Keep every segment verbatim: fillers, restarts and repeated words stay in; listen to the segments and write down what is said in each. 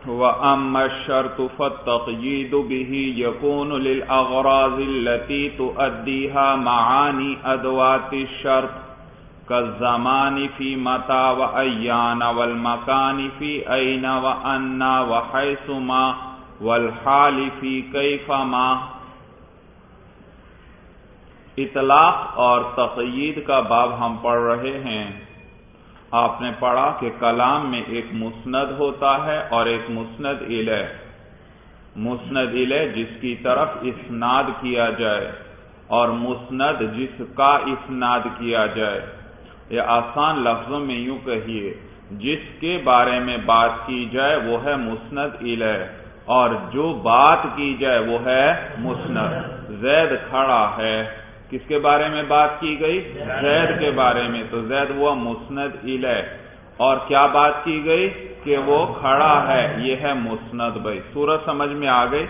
وَأَمَّا الشَّرْطُ فَالتَّقْيِيدُ بِهِ يَكُونُ لِلْأَغْرَاضِ الَّتِي تُؤَدِّيهَا مَعَانِي أَدْوَاتِ الشَّرْطِ كَالزَّمَانِ فِي مَتَى وَأَيَّانَ وَالْمَكَانِ فِي أَيْنَ وَأَنَّ وَحَيْثُمَا وَالْحَالِ فِي كَيْفَمَا۔ اطلاق اور تقیید کا باب ہم پڑھ رہے ہیں۔ آپ نے پڑھا کہ کلام میں ایک مسند ہوتا ہے اور ایک مسند الیہ۔ مسند الیہ جس کی طرف اسناد کیا جائے اور مسند جس کا اسناد کیا جائے، یا آسان لفظوں میں یوں کہیے، جس کے بارے میں بات کی جائے وہ ہے مسند الیہ اور جو بات کی جائے وہ ہے مسند۔ زید کھڑا ہے، کس کے بارے میں بات کی گئی؟ زید کے بارے میں، تو زید وہ مسند الیہ، اور کیا بات کی گئی کہ وہ کھڑا ہے، یہ ہے مسند۔ بھائی صورت سمجھ میں آ گئی؟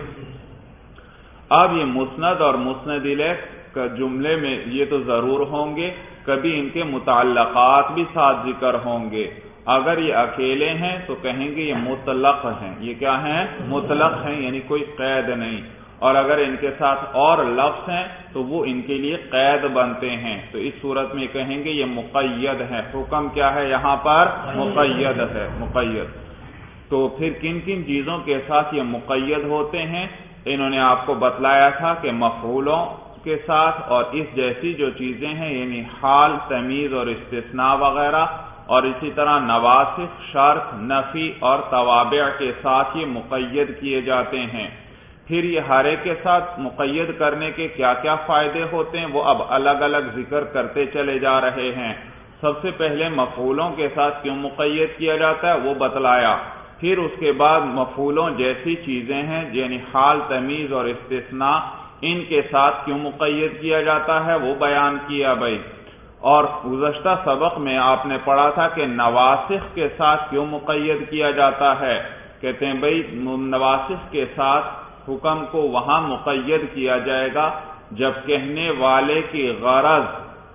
اب یہ مسند اور مسند الیہ کا جملے میں یہ تو ضرور ہوں گے، کبھی ان کے متعلقات بھی ساتھ ذکر ہوں گے۔ اگر یہ اکیلے ہیں تو کہیں گے یہ مطلق ہیں، یہ کیا ہیں؟ مطلق ہیں، یعنی کوئی قید نہیں، اور اگر ان کے ساتھ اور لفظ ہیں تو وہ ان کے لیے قید بنتے ہیں، تو اس صورت میں کہیں گے یہ مقید ہے۔ حکم کیا ہے یہاں پر؟ مقید ہے، مقید۔ تو پھر کن کن چیزوں کے ساتھ یہ مقید ہوتے ہیں انہوں نے آپ کو بتلایا تھا کہ مفعولوں کے ساتھ اور اس جیسی جو چیزیں ہیں، یعنی حال، تمیز اور استثناء وغیرہ، اور اسی طرح نواسخ، شرط، نفی اور توابع کے ساتھ یہ مقید کیے جاتے ہیں۔ پھر یہ ہر ایک کے ساتھ مقید کرنے کے کیا کیا فائدے ہوتے ہیں وہ اب الگ الگ ذکر کرتے چلے جا رہے ہیں۔ سب سے پہلے مفعولوں کے ساتھ کیوں مقید کیا جاتا ہے وہ بتلایا، پھر اس کے بعد مفعولوں جیسی چیزیں ہیں یعنی حال، تمیز اور استثناء، ان کے ساتھ کیوں مقید کیا جاتا ہے وہ بیان کیا بھائی۔ اور گزشتہ سبق میں آپ نے پڑھا تھا کہ نواسخ کے ساتھ کیوں مقید کیا جاتا ہے، کہتے ہیں بھائی نواسخ کے ساتھ حکم کو وہاں مقید کیا جائے گا جب کہنے والے کی غرض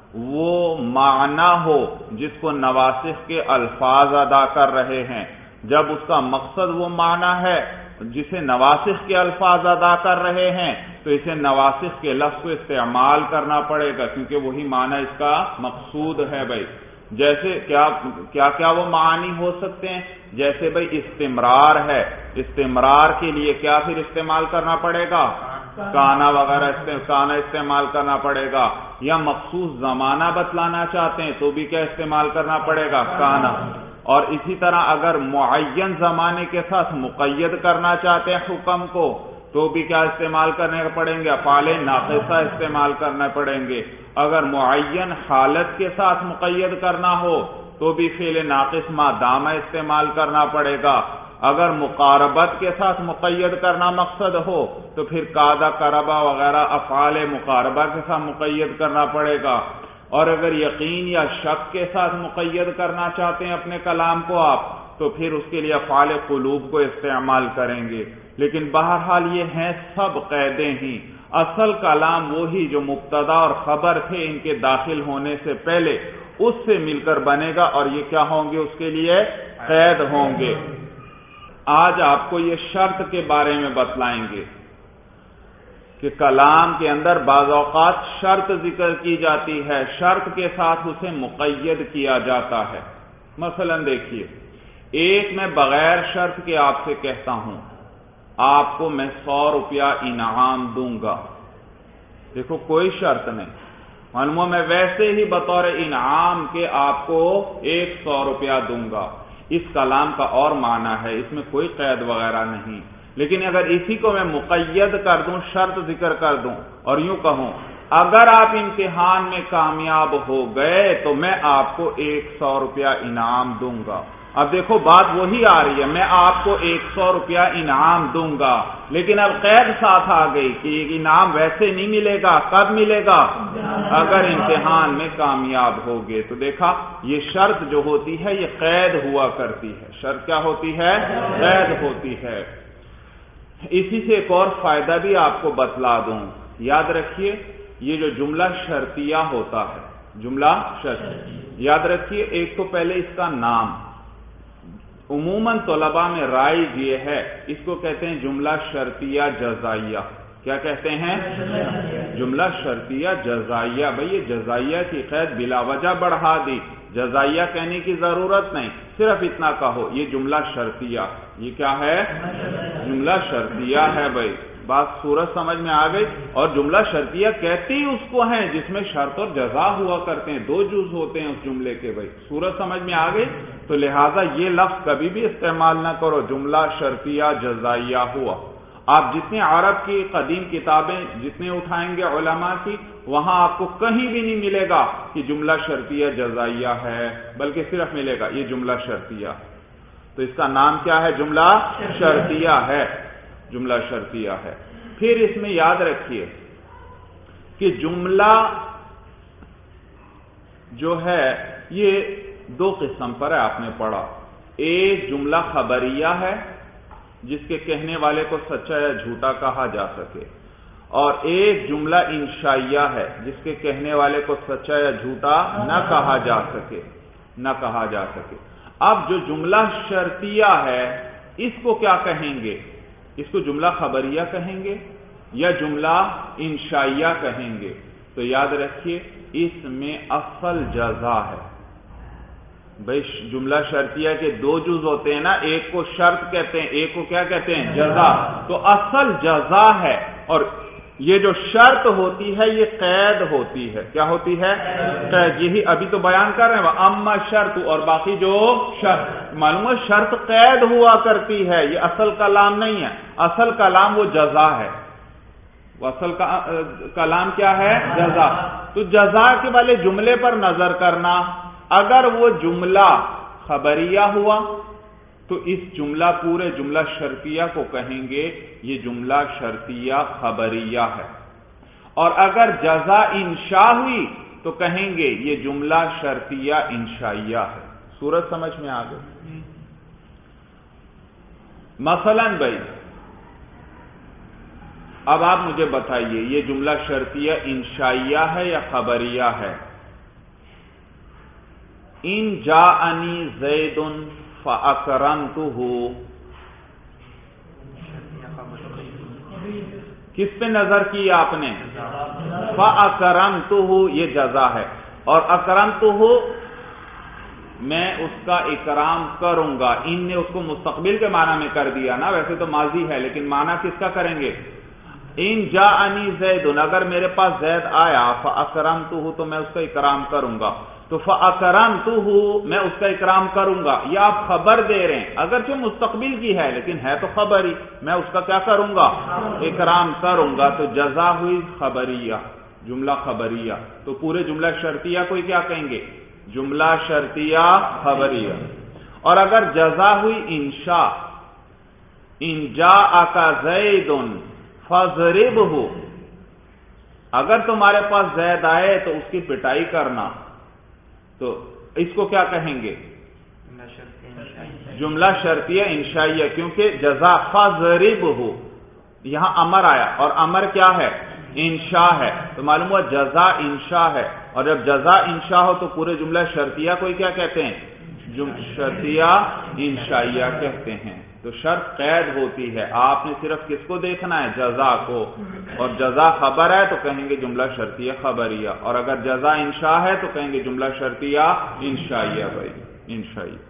وہ معنی ہو جس کو نواسخ کے الفاظ ادا کر رہے ہیں۔ جب اس کا مقصد وہ معنی ہے جسے نواسخ کے الفاظ ادا کر رہے ہیں تو اسے نواسخ کے لفظ کو استعمال کرنا پڑے گا، کیونکہ وہی معنی اس کا مقصود ہے بھائی۔ جیسے کیا کیا کیا وہ معانی ہو سکتے ہیں؟ جیسے بھائی استمرار ہے، استمرار کے لیے کیا پھر استعمال کرنا پڑے گا؟ کانا وغیرہ کانا استعمال کرنا پڑے گا، یا مخصوص زمانہ بتلانا چاہتے ہیں تو بھی کیا استعمال کرنا پڑے گا؟ کانا۔ اور اسی طرح اگر معین زمانے کے ساتھ مقید کرنا چاہتے ہیں حکم کو تو بھی کیا استعمال کرنے پڑیں گے؟ افعال ناقصہ استعمال کرنے پڑیں گے۔ اگر معین حالت کے ساتھ مقید کرنا ہو تو بھی فعل ناقص ما دامہ استعمال کرنا پڑے گا۔ اگر مقاربت کے ساتھ مقید کرنا مقصد ہو تو پھر قادا، قربا وغیرہ افعال مقاربہ کے ساتھ مقید کرنا پڑے گا۔ اور اگر یقین یا شک کے ساتھ مقید کرنا چاہتے ہیں اپنے کلام کو آپ تو پھر اس کے لیے افعال قلوب کو استعمال کریں گے۔ لیکن بہرحال یہ ہیں سب قیدیں ہی، اصل کلام وہی جو مبتدا اور خبر تھے ان کے داخل ہونے سے پہلے اس سے مل کر بنے گا، اور یہ کیا ہوں گے؟ اس کے لیے قید ہوں گے۔ آج آپ کو یہ شرط کے بارے میں بتلائیں گے کہ کلام کے اندر بعض اوقات شرط ذکر کی جاتی ہے، شرط کے ساتھ اسے مقید کیا جاتا ہے۔ مثلا دیکھیے، ایک میں بغیر شرط کے آپ سے کہتا ہوں آپ کو میں سو روپیہ انعام دوں گا، دیکھو کوئی شرط نہیں، معلوم میں ویسے ہی بطور انعام کے آپ کو ایک سو روپیہ دوں گا۔ اس کلام کا اور معنی ہے، اس میں کوئی قید وغیرہ نہیں۔ لیکن اگر اسی کو میں مقید کر دوں، شرط ذکر کر دوں اور یوں کہوں اگر آپ امتحان میں کامیاب ہو گئے تو میں آپ کو ایک سو روپیہ انعام دوں گا، اب دیکھو بات وہی آ رہی ہے، میں آپ کو ایک سو روپیہ انعام دوں گا، لیکن اب قید ساتھ آ گئی کہ یہ انعام ویسے نہیں ملے گا، کب ملے گا؟ اگر امتحان میں کامیاب ہوگے۔ تو دیکھا یہ شرط جو ہوتی ہے یہ قید ہوا کرتی ہے، شرط کیا ہوتی ہے؟ قید ہوتی ہے۔ اسی سے ایک اور فائدہ بھی آپ کو بتلا دوں، یاد رکھیے یہ جو جملہ شرطیہ ہوتا ہے، جملہ شرط، یاد رکھیے ایک تو پہلے اس کا نام، عموماً طلباء میں رائج یہ ہے، اس کو کہتے ہیں جملہ شرطیہ جزائیہ۔ کیا کہتے ہیں؟ جملہ شرطیہ جزائیہ۔ بھئی یہ جزائیہ کی قید بلا وجہ بڑھا دی، جزائیہ کہنے کی ضرورت نہیں، صرف اتنا کہو یہ جملہ شرطیہ۔ یہ کیا ہے؟ جملہ شرطیہ ہے۔ بھئی بات صورت سمجھ میں آ گئی؟ اور جملہ شرطیہ کہتے ہی اس کو ہیں جس میں شرط اور جزا ہوا کرتے ہیں، دو جز ہوتے ہیں اس جملے کے۔ بھئی صورت سمجھ میں آ گئی؟ تو لہٰذا یہ لفظ کبھی بھی استعمال نہ کرو، جملہ شرطیہ جزائیہ ہوا۔ آپ جتنے عرب کی قدیم کتابیں جتنے اٹھائیں گے علماء کی، وہاں آپ کو کہیں بھی نہیں ملے گا کہ جملہ شرطیہ جزائیہ ہے، بلکہ صرف ملے گا یہ جملہ شرطیہ۔ تو اس کا نام کیا ہے؟ جملہ شرطیہ ہے، جملہ شرطیہ ہے۔ پھر اس میں یاد رکھیے کہ جملہ جو ہے یہ دو قسم پر ہے، آپ نے پڑھا۔ ایک جملہ خبریہ ہے جس کے کہنے والے کو سچا یا جھوٹا کہا جا سکے، اور ایک جملہ انشائیہ ہے جس کے کہنے والے کو سچا یا جھوٹا نہ کہا جا سکے نہ کہا جا سکے اب جو جملہ شرطیہ ہے اس کو کیا کہیں گے؟ اس کو جملہ خبریہ کہیں گے یا جملہ انشائیہ کہیں گے؟ تو یاد رکھیے اس میں اصل جزا ہے۔ بھائی جملہ شرطیہ کے دو جز ہوتے ہیں نا، ایک کو شرط کہتے ہیں، ایک کو کیا کہتے ہیں؟ جزا۔ تو اصل جزا ہے، اور یہ جو شرط ہوتی ہے یہ قید ہوتی ہے۔ کیا ہوتی ہے؟ قید۔ یہی ابھی تو بیان کر رہے ہیں، اما شرط، اور باقی جو شرط معلوم ہے شرط قید ہوا کرتی ہے، یہ اصل کلام نہیں ہے، اصل کلام وہ جزا ہے۔ وہ اصل کلام کیا ہے؟ جزا۔ تو جزا کے والے جملے پر نظر کرنا، اگر وہ جملہ خبریہ ہوا تو اس جملہ پورے جملہ شرطیہ کو کہیں گے یہ جملہ شرطیہ خبریہ ہے، اور اگر جزا انشاء ہوئی تو کہیں گے یہ جملہ شرطیہ انشائیہ ہے۔ صورت سمجھ میں آ گئی؟ مثلا بھائی اب آپ مجھے بتائیے یہ جملہ شرطیہ انشائیہ ہے یا خبریہ ہے؟ ان جاءنی زید فاکرمتہ، کس پہ نظر کی آپ نے؟ فاکرمتہ، یہ جزا ہے، اور اکرمتہ میں اس کا اکرام کروں گا۔ ان نے اس کو مستقبل کے معنی میں کر دیا نا، ویسے تو ماضی ہے لیکن معنی کس کا کریں گے؟ ان جاءنی زید، اگر میرے پاس زید آیا، فاکرمتہ تو میں اس کا اکرام کروں گا۔ تو فاکرمتہ میں اس کا اکرام کروں گا، یہ آپ خبر دے رہے ہیں، اگرچہ مستقبل کی ہے لیکن ہے تو خبر ہی، میں اس کا کیا کروں گا؟ اکرام کروں گا۔ تو جزا ہوئی خبریہ، جملہ خبریہ۔ تو پورے جملہ شرطیہ کو کیا کہیں گے؟ جملہ شرطیہ خبریہ۔ اور اگر جزا ہوئی انشاء، ان جاءک زید فاضربہ، اگر تمہارے پاس زید آئے تو اس کی پٹائی کرنا، تو اس کو کیا کہیں گے؟ جملہ شرطیہ انشائیہ، کیونکہ جزا فاضربہ یہاں امر آیا، اور امر کیا ہے؟ انشاء ہے، تو معلوم ہوا جزا انشاء ہے، اور جب جزا انشاء ہو تو پورے جملہ شرطیہ کو ہی کیا کہتے ہیں؟ شرطیہ انشائیہ کہتے ہیں۔ تو شرط قید ہوتی ہے، آپ نے صرف کس کو دیکھنا ہے؟ جزا کو، اور جزا خبر ہے تو کہیں گے جملہ شرطیہ خبریہ، اور اگر جزا انشاء ہے تو کہیں گے جملہ شرطیہ انشائیہ۔ بھائی انشائیہ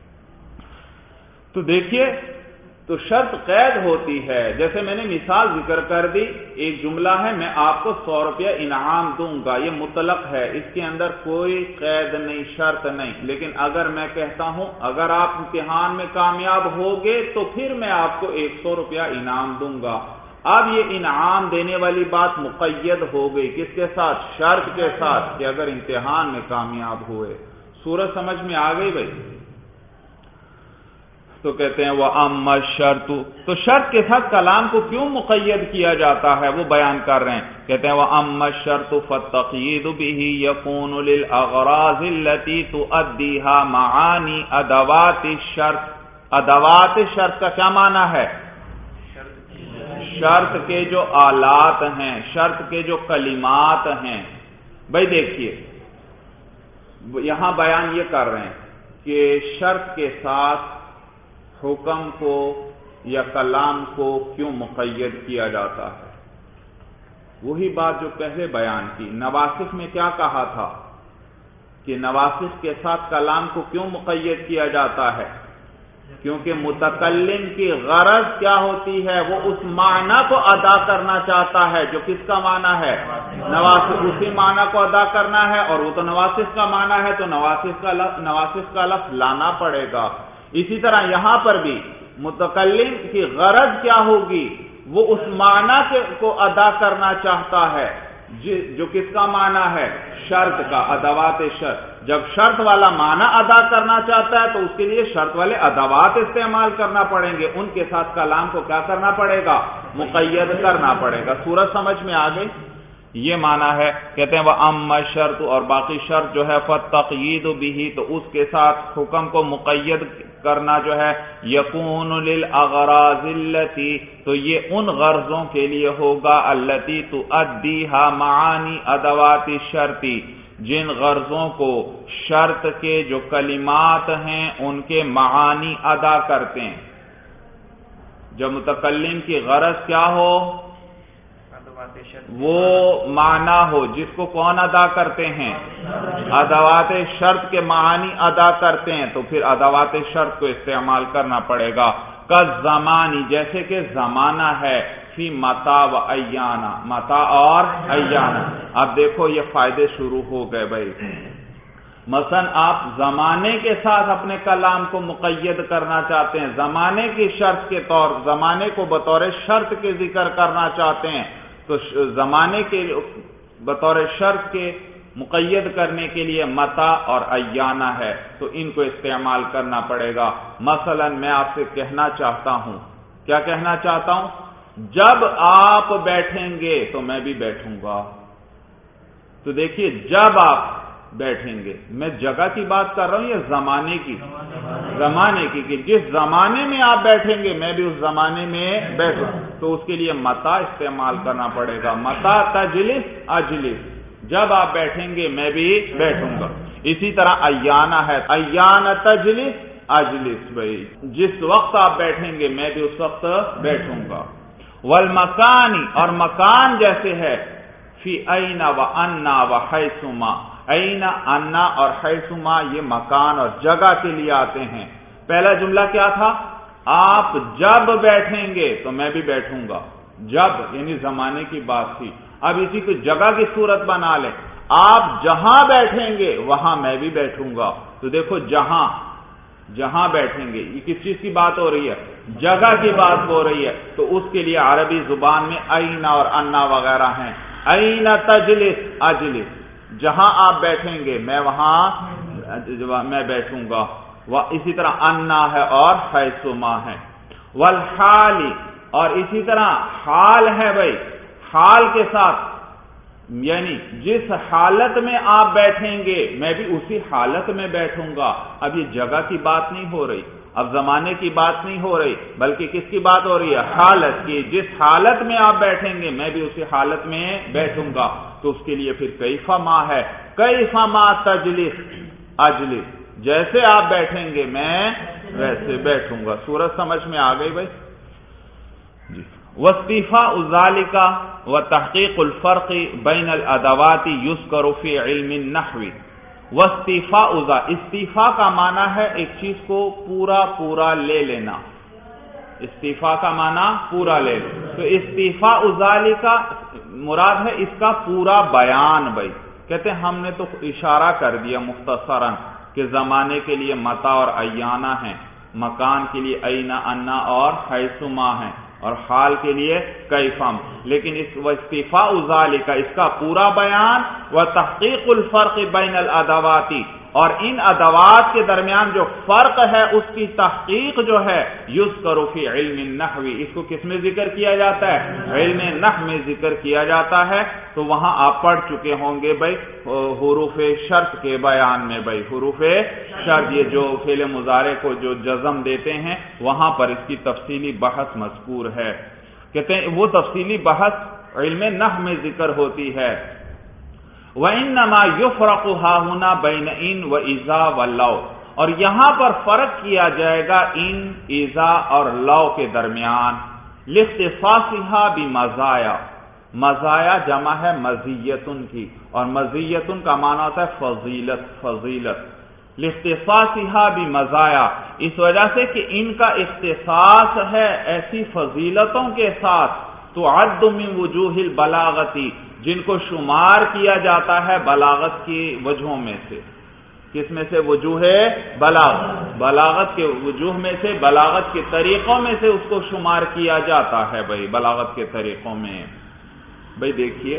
تو دیکھیے، تو شرط قید ہوتی ہے، جیسے میں نے مثال ذکر کر دی، ایک جملہ ہے میں آپ کو سو روپیہ انعام دوں گا، یہ مطلق ہے، اس کے اندر کوئی قید نہیں، شرط نہیں، لیکن اگر میں کہتا ہوں اگر آپ امتحان میں کامیاب ہوگے تو پھر میں آپ کو ایک سو روپیہ انعام دوں گا، اب یہ انعام دینے والی بات مقید ہو گئی، کس کے ساتھ؟ شرط کے ساتھ، کہ اگر امتحان میں کامیاب ہوئے۔ صورت سمجھ میں آ گئی بھائی؟ تو کہتے ہیں وہ اما شرط، تو شرط کے ساتھ کلام کو کیوں مقید کیا جاتا ہے وہ بیان کر رہے ہیں، کہتے ہیں وہ اما شرط فالتقیید به یکون للاغراض التي تؤدیها معانی ادوات الشرط۔ ادوات شرط کا کیا معنی ہے؟ شرط کے جو آلات ہیں، شرط کے جو کلمات ہیں۔ بھائی دیکھیے یہاں بیان یہ کر رہے ہیں کہ شرط کے ساتھ حکم کو یا کلام کو کیوں مقید کیا جاتا ہے؟ وہی بات جو پہلے بیان کی، نواسخ میں کیا کہا تھا کہ نواسخ کے ساتھ کلام کو کیوں مقید کیا جاتا ہے؟ کیونکہ متکلم کی غرض کیا ہوتی ہے؟ وہ اس معنی کو ادا کرنا چاہتا ہے جو کس کا معنی ہے؟ نواسخ، اسی معنی کو ادا کرنا ہے، اور وہ تو نواسخ کا معنی ہے، تو نواسخ کا لفظ نواسخ کا لفظ لانا پڑے گا۔ اسی طرح یہاں پر بھی متکلم کی غرض کیا ہوگی؟ وہ اس معنی کو ادا کرنا چاہتا ہے جو کس کا معنی ہے؟ شرط کا، ادوات شرط۔ جب شرط والا معنی ادا کرنا چاہتا ہے تو اس کے لیے شرط والے ادوات استعمال کرنا پڑیں گے، ان کے ساتھ کلام کو کیا کرنا پڑے گا؟ مقید کرنا پڑے گا۔ سورج سمجھ میں آ گئی؟ یہ معنی ہے، کہتے ہیں وہ اما شرط، اور باقی شرط جو ہے فالتقیید بہ، تو اس کے ساتھ حکم کو مقید کرنا جو ہے یکون للاغراض التی، تو یہ ان غرضوں کے لیے ہوگا التی تؤدیها معانی ادوات الشرطی، جن غرضوں کو شرط کے جو کلمات ہیں ان کے معانی ادا کرتے ہیں۔ جب متکلم کی غرض کیا ہو؟ وہ معنی ہو جس کو کون ادا کرتے ہیں؟ ادوات شرط کے معانی ادا کرتے ہیں، تو پھر ادوات شرط کو استعمال کرنا پڑے گا۔ کالزمانی، جیسے کہ زمانہ ہے، فی متا و ایانا، متا اور ایانا۔ اب دیکھو یہ فائدے شروع ہو گئے بھائی۔ مثلا آپ زمانے کے ساتھ اپنے کلام کو مقید کرنا چاہتے ہیں، زمانے کی شرط کے طور زمانے کو بطور شرط کے ذکر کرنا چاہتے ہیں، تو زمانے کے بطور شرط کے مقید کرنے کے لیے متا اور ایانا ہے، تو ان کو استعمال کرنا پڑے گا۔ مثلا میں آپ سے کہنا چاہتا ہوں، کیا کہنا چاہتا ہوں؟ جب آپ بیٹھیں گے تو میں بھی بیٹھوں گا۔ تو دیکھیے جب آپ بیٹھیں گے، میں جگہ کی بات کر رہا ہوں یا زمانے کی؟ زمانے کی، کہ جس زمانے میں آپ بیٹھیں گے میں بھی اس زمانے میں بیٹھوں، تو اس کے لیے متا استعمال کرنا پڑے گا۔ متا تجلس اجلس، جب آپ بیٹھیں گے میں بھی بیٹھوں گا۔ اسی طرح ایانا ہے، ایانا تجلس اجلس، بھائی جس وقت آپ بیٹھیں گے میں بھی اس وقت بیٹھوں گا۔ والمکانی، اور مکان جیسے ہے، فی این و انا و حیثما، این، انا اور حیثما یہ مکان اور جگہ کے لیے آتے ہیں۔ پہلا جملہ کیا تھا؟ آپ جب بیٹھیں گے تو میں بھی بیٹھوں گا، جب یعنی زمانے کی بات تھی۔ اب اسی کو جگہ کی صورت بنا لیں، آپ جہاں بیٹھیں گے وہاں میں بھی بیٹھوں گا۔ تو دیکھو جہاں جہاں بیٹھیں گے، یہ کس چیز کی بات ہو رہی ہے؟ جگہ کی بات ہو رہی ہے، تو اس کے لیے عربی زبان میں این اور انا وغیرہ ہیں۔ این تجلس اجلس، جہاں آپ بیٹھیں گے میں وہاں میں بیٹھوں گا۔ اسی طرح انا ہے اور حیثما ہے۔ والحالی، اور اسی طرح حال ہے بھائی، حال کے ساتھ یعنی جس حالت میں آپ بیٹھیں گے میں بھی اسی حالت میں بیٹھوں گا۔ اب یہ جگہ کی بات نہیں ہو رہی، اب زمانے کی بات نہیں ہو رہی، بلکہ کس کی بات ہو رہی ہے؟ حالت کی، جس حالت میں آپ بیٹھیں گے میں بھی اسی حالت میں بیٹھوں گا۔ تو اس کے لیے پھر کیف ما ہے، کیف ما تجلس اجلس، جیسے آپ بیٹھیں گے میں ویسے بیٹھوں گا۔ سورج سمجھ میں آ گئی بھائی جی۔ واستیفاء ذالک وتحقیق الفرق بین الادوات یذکر فی علم النحو۔ واستیفاء ذا، استیفاء کا معنی ہے ایک چیز کو پورا پورا لے لینا، استیفاء کا معنی پورا لے لینا۔ تو استیفاء ذالک مراد ہے اس کا پورا بیان بھائی۔ کہتے ہیں ہم نے تو اشارہ کر دیا مختصراً کہ زمانے کے لیے متا اور ایانا ہیں، مکان کے لیے اینا انا اور حیثما ہیں، اور حال کے لیے کیفم، لیکن اس واستیفاء ذالک اس کا پورا بیان، و تحقیق الفرق بین الادوات، اور ان ادوات کے درمیان جو فرق ہے اس کی تحقیق جو ہے یذکر فی علم النحو، اس کو کس میں ذکر کیا جاتا ہے؟ علم نحو میں ذکر کیا جاتا ہے۔ تو وہاں آپ پڑھ چکے ہوں گے بھائی حروف شرط کے بیان میں، بھائی حروف شرط یہ جو فعل مضارع کو جو جزم دیتے ہیں وہاں پر اس کی تفصیلی بحث مذکور ہے۔ کہتے ہیں وہ تفصیلی بحث علم نحو میں ذکر ہوتی ہے۔ وَإِنَّمَا يُفْرَقُ هَاهُنَا بَيْنَ إِنْ وَإِذَا وَلَوْ، اور یہاں پر فرق کیا جائے گا ان ایزا اور لو کے درمیان، لاختصاصھا بمزایا، مزایا جمع ہے مزیتن کی، اور مزیتن کا معنی ہوتا ہے فضیلت، فضیلت، لاختصاصھا بمزایا، اس وجہ سے کہ ان کا اختصاص ہے ایسی فضیلتوں کے ساتھ، تعد من وجوہ البلاغتی، جن کو شمار کیا جاتا ہے بلاغت کی وجہوں میں سے۔ کس میں سے؟ وجوہ بلاغت، بلاغت کے وجوہ میں سے، بلاغت کے طریقوں میں سے اس کو شمار کیا جاتا ہے بھائی، بلاغت کے طریقوں میں۔ بھائی دیکھیے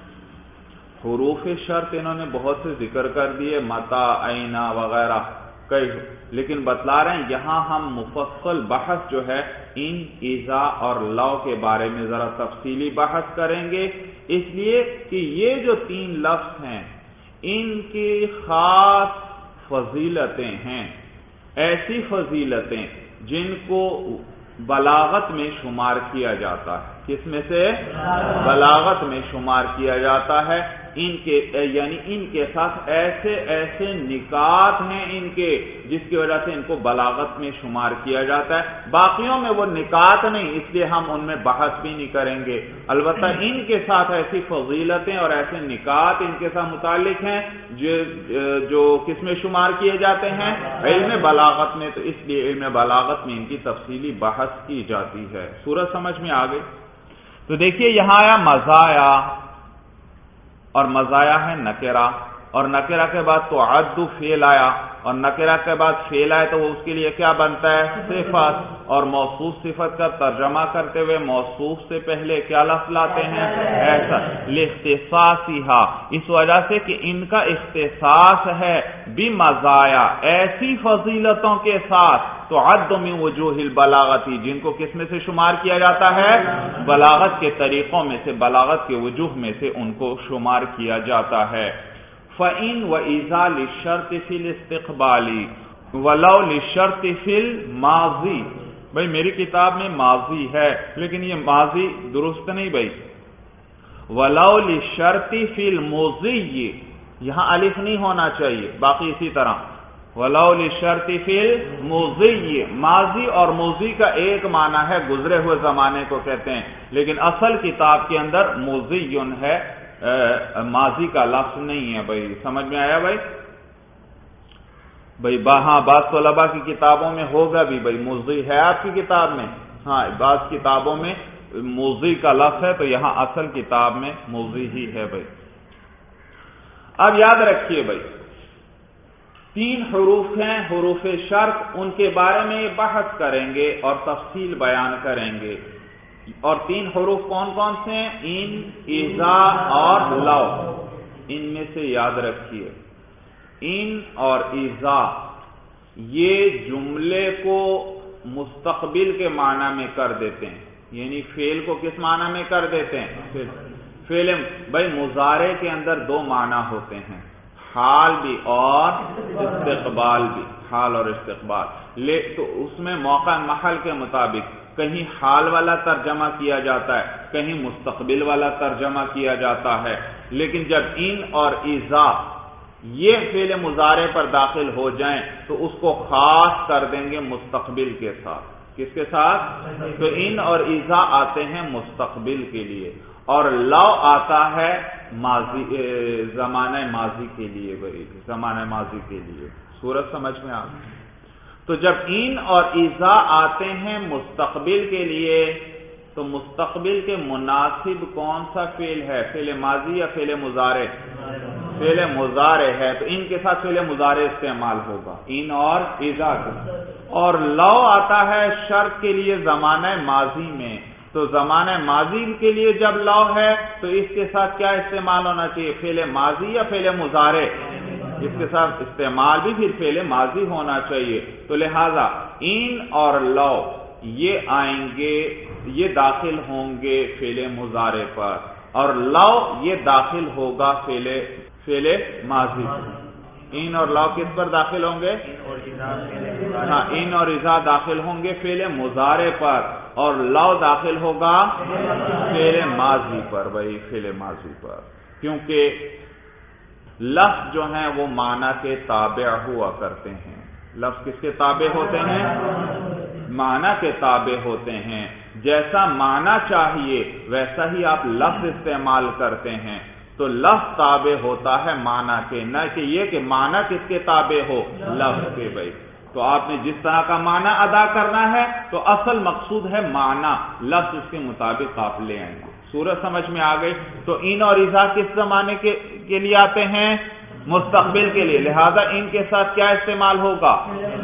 حروف شرط انہوں نے بہت سے ذکر کر دیے، متا، اینا وغیرہ کئی، لیکن بتلا رہے ہیں یہاں ہم مفصل بحث جو ہے ان ایزا اور لو کے بارے میں ذرا تفصیلی بحث کریں گے، اس لیے کہ یہ جو تین لفظ ہیں ان کی خاص فضیلتیں ہیں، ایسی فضیلتیں جن کو بلاغت میں شمار کیا جاتا ہے۔ کس میں سے؟ بلاغت میں شمار کیا جاتا ہے۔ ان کے یعنی ان کے ساتھ ایسے ایسے نکات ہیں ان کے جس کی وجہ سے ان کو بلاغت میں شمار کیا جاتا ہے۔ باقیوں میں وہ نکات نہیں، اس لیے ہم ان میں بحث بھی نہیں کریں گے، البتہ ان کے ساتھ ایسی فضیلتیں اور ایسے نکات ان کے ساتھ متعلق ہیں جو جو کس میں شمار کیے جاتے ہیں؟ علم بلاغت میں، تو اس لیے علم بلاغت میں ان کی تفصیلی بحث کی جاتی ہے۔ سورج سمجھ میں آ گئی؟ تو دیکھیے یہاں آیا مزایا، اور مزایا ہے نکرہ، اور نکرہ کے بعد تو عد فعل آیا، اور نکرہ کے بعد فعل آئے تو وہ اس کے لیے کیا بنتا ہے؟ صفت، اور موصوف صفت کا ترجمہ کرتے ہوئے موصوف سے پہلے کیا لفظ لاتے ہیں؟ ایسا، لاختصاصھا، اس وجہ سے کہ ان کا اختصاص ہے بمزایا، ایسی فضیلتوں کے ساتھ، تعد من وجوہ البلاغتی، جن کو کس میں سے شمار کیا جاتا ہے؟ بلاغت کے طریقوں میں سے، بلاغت کے وجوہ میں سے ان کو شمار کیا جاتا ہے۔ فَإِن وَإِذَا لِلشَّرْطِ فِي الْإِسْتِقْبَالِ وَلَوْ لِلشَّرْطِ فِي الْمَاضِي۔ بھائی میری کتاب میں ماضی ہے لیکن یہ ماضی درست نہیں بھائی، وَلَوْ لِلشَّرْطِ فِي الْمُوضِيِّ، یہاں الف نہیں ہونا چاہیے، باقی اسی طرح وَلَوْ لِلشَّرْطِ فِي الْمُوضِيِّ، ماضی اور موضی کا ایک معنی ہے گزرے ہوئے زمانے کو کہتے ہیں، لیکن اصل کتاب کے اندر موضیٌ ہے، ماضی کا لفظ نہیں ہے بھائی، سمجھ میں آیا بھائی؟ بھائی ہاں بعض طلباء کی کتابوں میں ہوگا بھی بھائی موضی ہے آپ کی کتاب میں، ہاں بعض کتابوں میں موضی کا لفظ ہے، تو یہاں اصل کتاب میں موضی ہی ہے بھائی۔ اب یاد رکھیے بھائی تین حروف ہیں حروف شرط، ان کے بارے میں بحث کریں گے اور تفصیل بیان کریں گے، اور تین حروف کون کون سے ہیں؟ ان، ایزا اور لو۔ ان میں سے یاد رکھیے ان اور ایزا یہ جملے کو مستقبل کے معنی میں کر دیتے ہیں، یعنی فعل کو کس معنی میں کر دیتے ہیں؟ فعل بھائی مضارع کے اندر دو معنی ہوتے ہیں، حال بھی اور استقبال بھی، حال اور استقبال، لے تو اس میں موقع محل کے مطابق کہیں حال والا ترجمہ کیا جاتا ہے، کہیں مستقبل والا ترجمہ کیا جاتا ہے، لیکن جب ان اور ایزا یہ فعل مضارع پر داخل ہو جائیں تو اس کو خاص کر دیں گے مستقبل کے ساتھ۔ کس کے ساتھ؟ تو ان اور ایزا آتے ہیں مستقبل کے لیے، اور لو آتا ہے ماضی، زمانہ ماضی کے لیے بھائی، زمانہ ماضی کے لیے۔ سورج سمجھ میں آ گئی؟ تو جب ان اور ایزا آتے ہیں مستقبل کے لیے تو مستقبل کے مناسب کون سا فعل ہے؟ فعل ماضی یا فعل مضارع؟ فعل مضارع ہے، تو ان کے ساتھ فعل مضارع استعمال ہوگا، ان اور ایزا کا۔ اور لو آتا ہے شرط کے لیے زمانہ ماضی میں، تو زمانہ ماضی کے لیے جب لو ہے تو اس کے ساتھ کیا استعمال ہونا چاہیے؟ فعل ماضی یا فعل مضارع؟ اس کے ساتھ استعمال بھی پھر فعل ماضی ہونا چاہیے، تو لہذا ان اور لو یہ آئیں گے، یہ داخل ہوں گے فعل مضارع پر، اور لو یہ داخل ہوگا فعل فعل ماضی پر۔ ان اور لو کس پر داخل ہوں گے؟ ہاں ان اور اذا داخل ہوں گے فعل مضارع پر، اور لو داخل ہوگا فعل ماضی پر بھائی، فعل ماضی پر، کیونکہ لفظ جو ہیں وہ معنی کے تابع ہوا کرتے ہیں، لفظ کس کے تابع ہوتے ہیں؟ معنی کے تابع ہوتے ہیں. جیسا معنی چاہیے ویسا ہی آپ لفظ استعمال کرتے ہیں تو لفظ تابع ہوتا ہے معنی کے، نہ کہ یہ کہ معنی کس کے تابع ہو؟ لفظ کے. بھائی تو آپ نے جس طرح کا معنی ادا کرنا ہے تو اصل مقصود ہے معنی، لفظ اس کے مطابق آپ لے آئیں گے. سورج سمجھ میں آ گئی؟ تو ان اور اذا کس زمانے کے کے لیے آتے ہیں؟ مستقبل کے لیے. لہذا ان کے ساتھ کیا استعمال ہوگا؟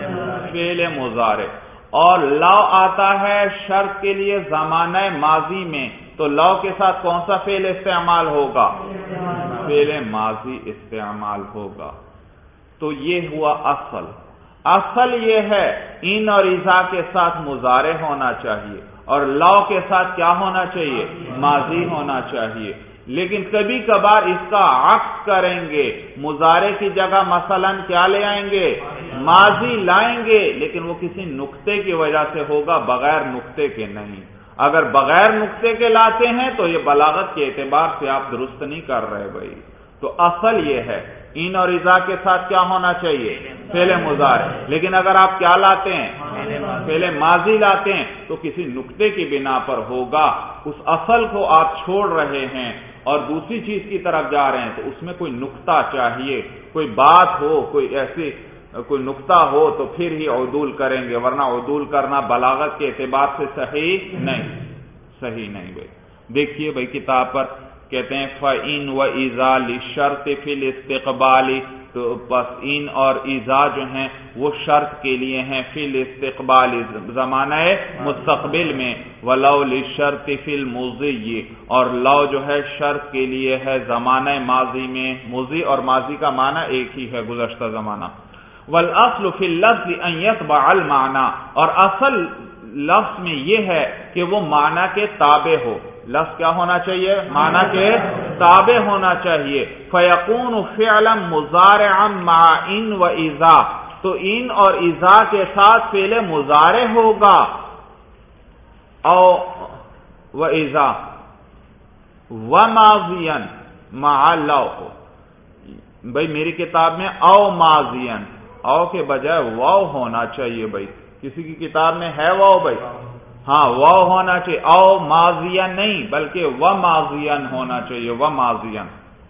فعل مضارع. اور لو آتا ہے شرط کے لیے زمانہ ماضی میں، تو لو کے ساتھ کون سا فعل استعمال ہوگا؟ فعل ماضی استعمال ہوگا. تو یہ ہوا اصل. اصل یہ ہے ان اور اذا کے ساتھ مضارع ہونا چاہیے اور لو کے ساتھ کیا ہونا چاہیے؟ ماضی ہونا چاہیے. لیکن کبھی کبھار اس کا عکس کریں گے، مضارع کی جگہ مثلا کیا لے آئیں گے؟ ماضی لائیں گے، لیکن وہ کسی نقطے کی وجہ سے ہوگا، بغیر نقطے کے نہیں. اگر بغیر نقطے کے لاتے ہیں تو یہ بلاغت کے اعتبار سے آپ درست نہیں کر رہے بھائی. تو اصل یہ ہے ان اور اذا کے ساتھ کیا ہونا چاہیے؟ فعل مضارع. لیکن اگر آپ کیا لاتے ہیں؟ فعل ماضی لاتے ہیں تو کسی نقطے کی بنا پر ہوگا. اس اصل کو آپ چھوڑ رہے ہیں اور دوسری چیز کی طرف جا رہے ہیں تو اس میں کوئی نقطہ چاہیے، کوئی بات ہو، کوئی ایسی کوئی نقطہ ہو تو پھر ہی عدول کریں گے، ورنہ عدول کرنا بلاغت کے اعتبار سے صحیح نہیں صحیح نہیں بھائی. دیکھیے بھائی کتاب پر کہتے ہیں فَإِن وَإِذَا لِلشَّرْطِ فِي الْإِسْتِقْبَالِ، تو بس ان اور اذا جو ہیں وہ شرط کے لیے ہیں فی الاستقبال زمانہ مستقبل میں، وَلَوْ لِلشَّرْطِ فِي الْمُضِيِّ، اور لو جو ہے شرط کے لیے ہے زمانہ ماضی میں. مضی اور ماضی کا معنی ایک ہی ہے، گزشتہ زمانہ. وَالْأَصْلُ فِي اللَّفْظِ أَن يَتْبَعَ الْمَعْنَى، اور اصل لفظ میں یہ ہے کہ وہ معنی کے تابع ہو. لفظ کیا ہونا چاہیے؟ معنی کے تابع ہونا چاہیے. فَيَكُونُ فِعْلًا مُضَارِعًا مَعَ إِن وَإِذَا، تو ان اور اذا کے ساتھ فعل مضارع ہوگا. او وَإِذَا وَمَاضِيًا مَعَ لَوْ، بھئی میری کتاب میں او ماضین، او کے بجائے واو ہونا چاہیے. بھئی کسی کی کتاب میں ہے واو؟ بھئی ہاں واو ہونا چاہیے. او ماضین نہیں بلکہ و ماضین ہونا چاہیے، و ماضین.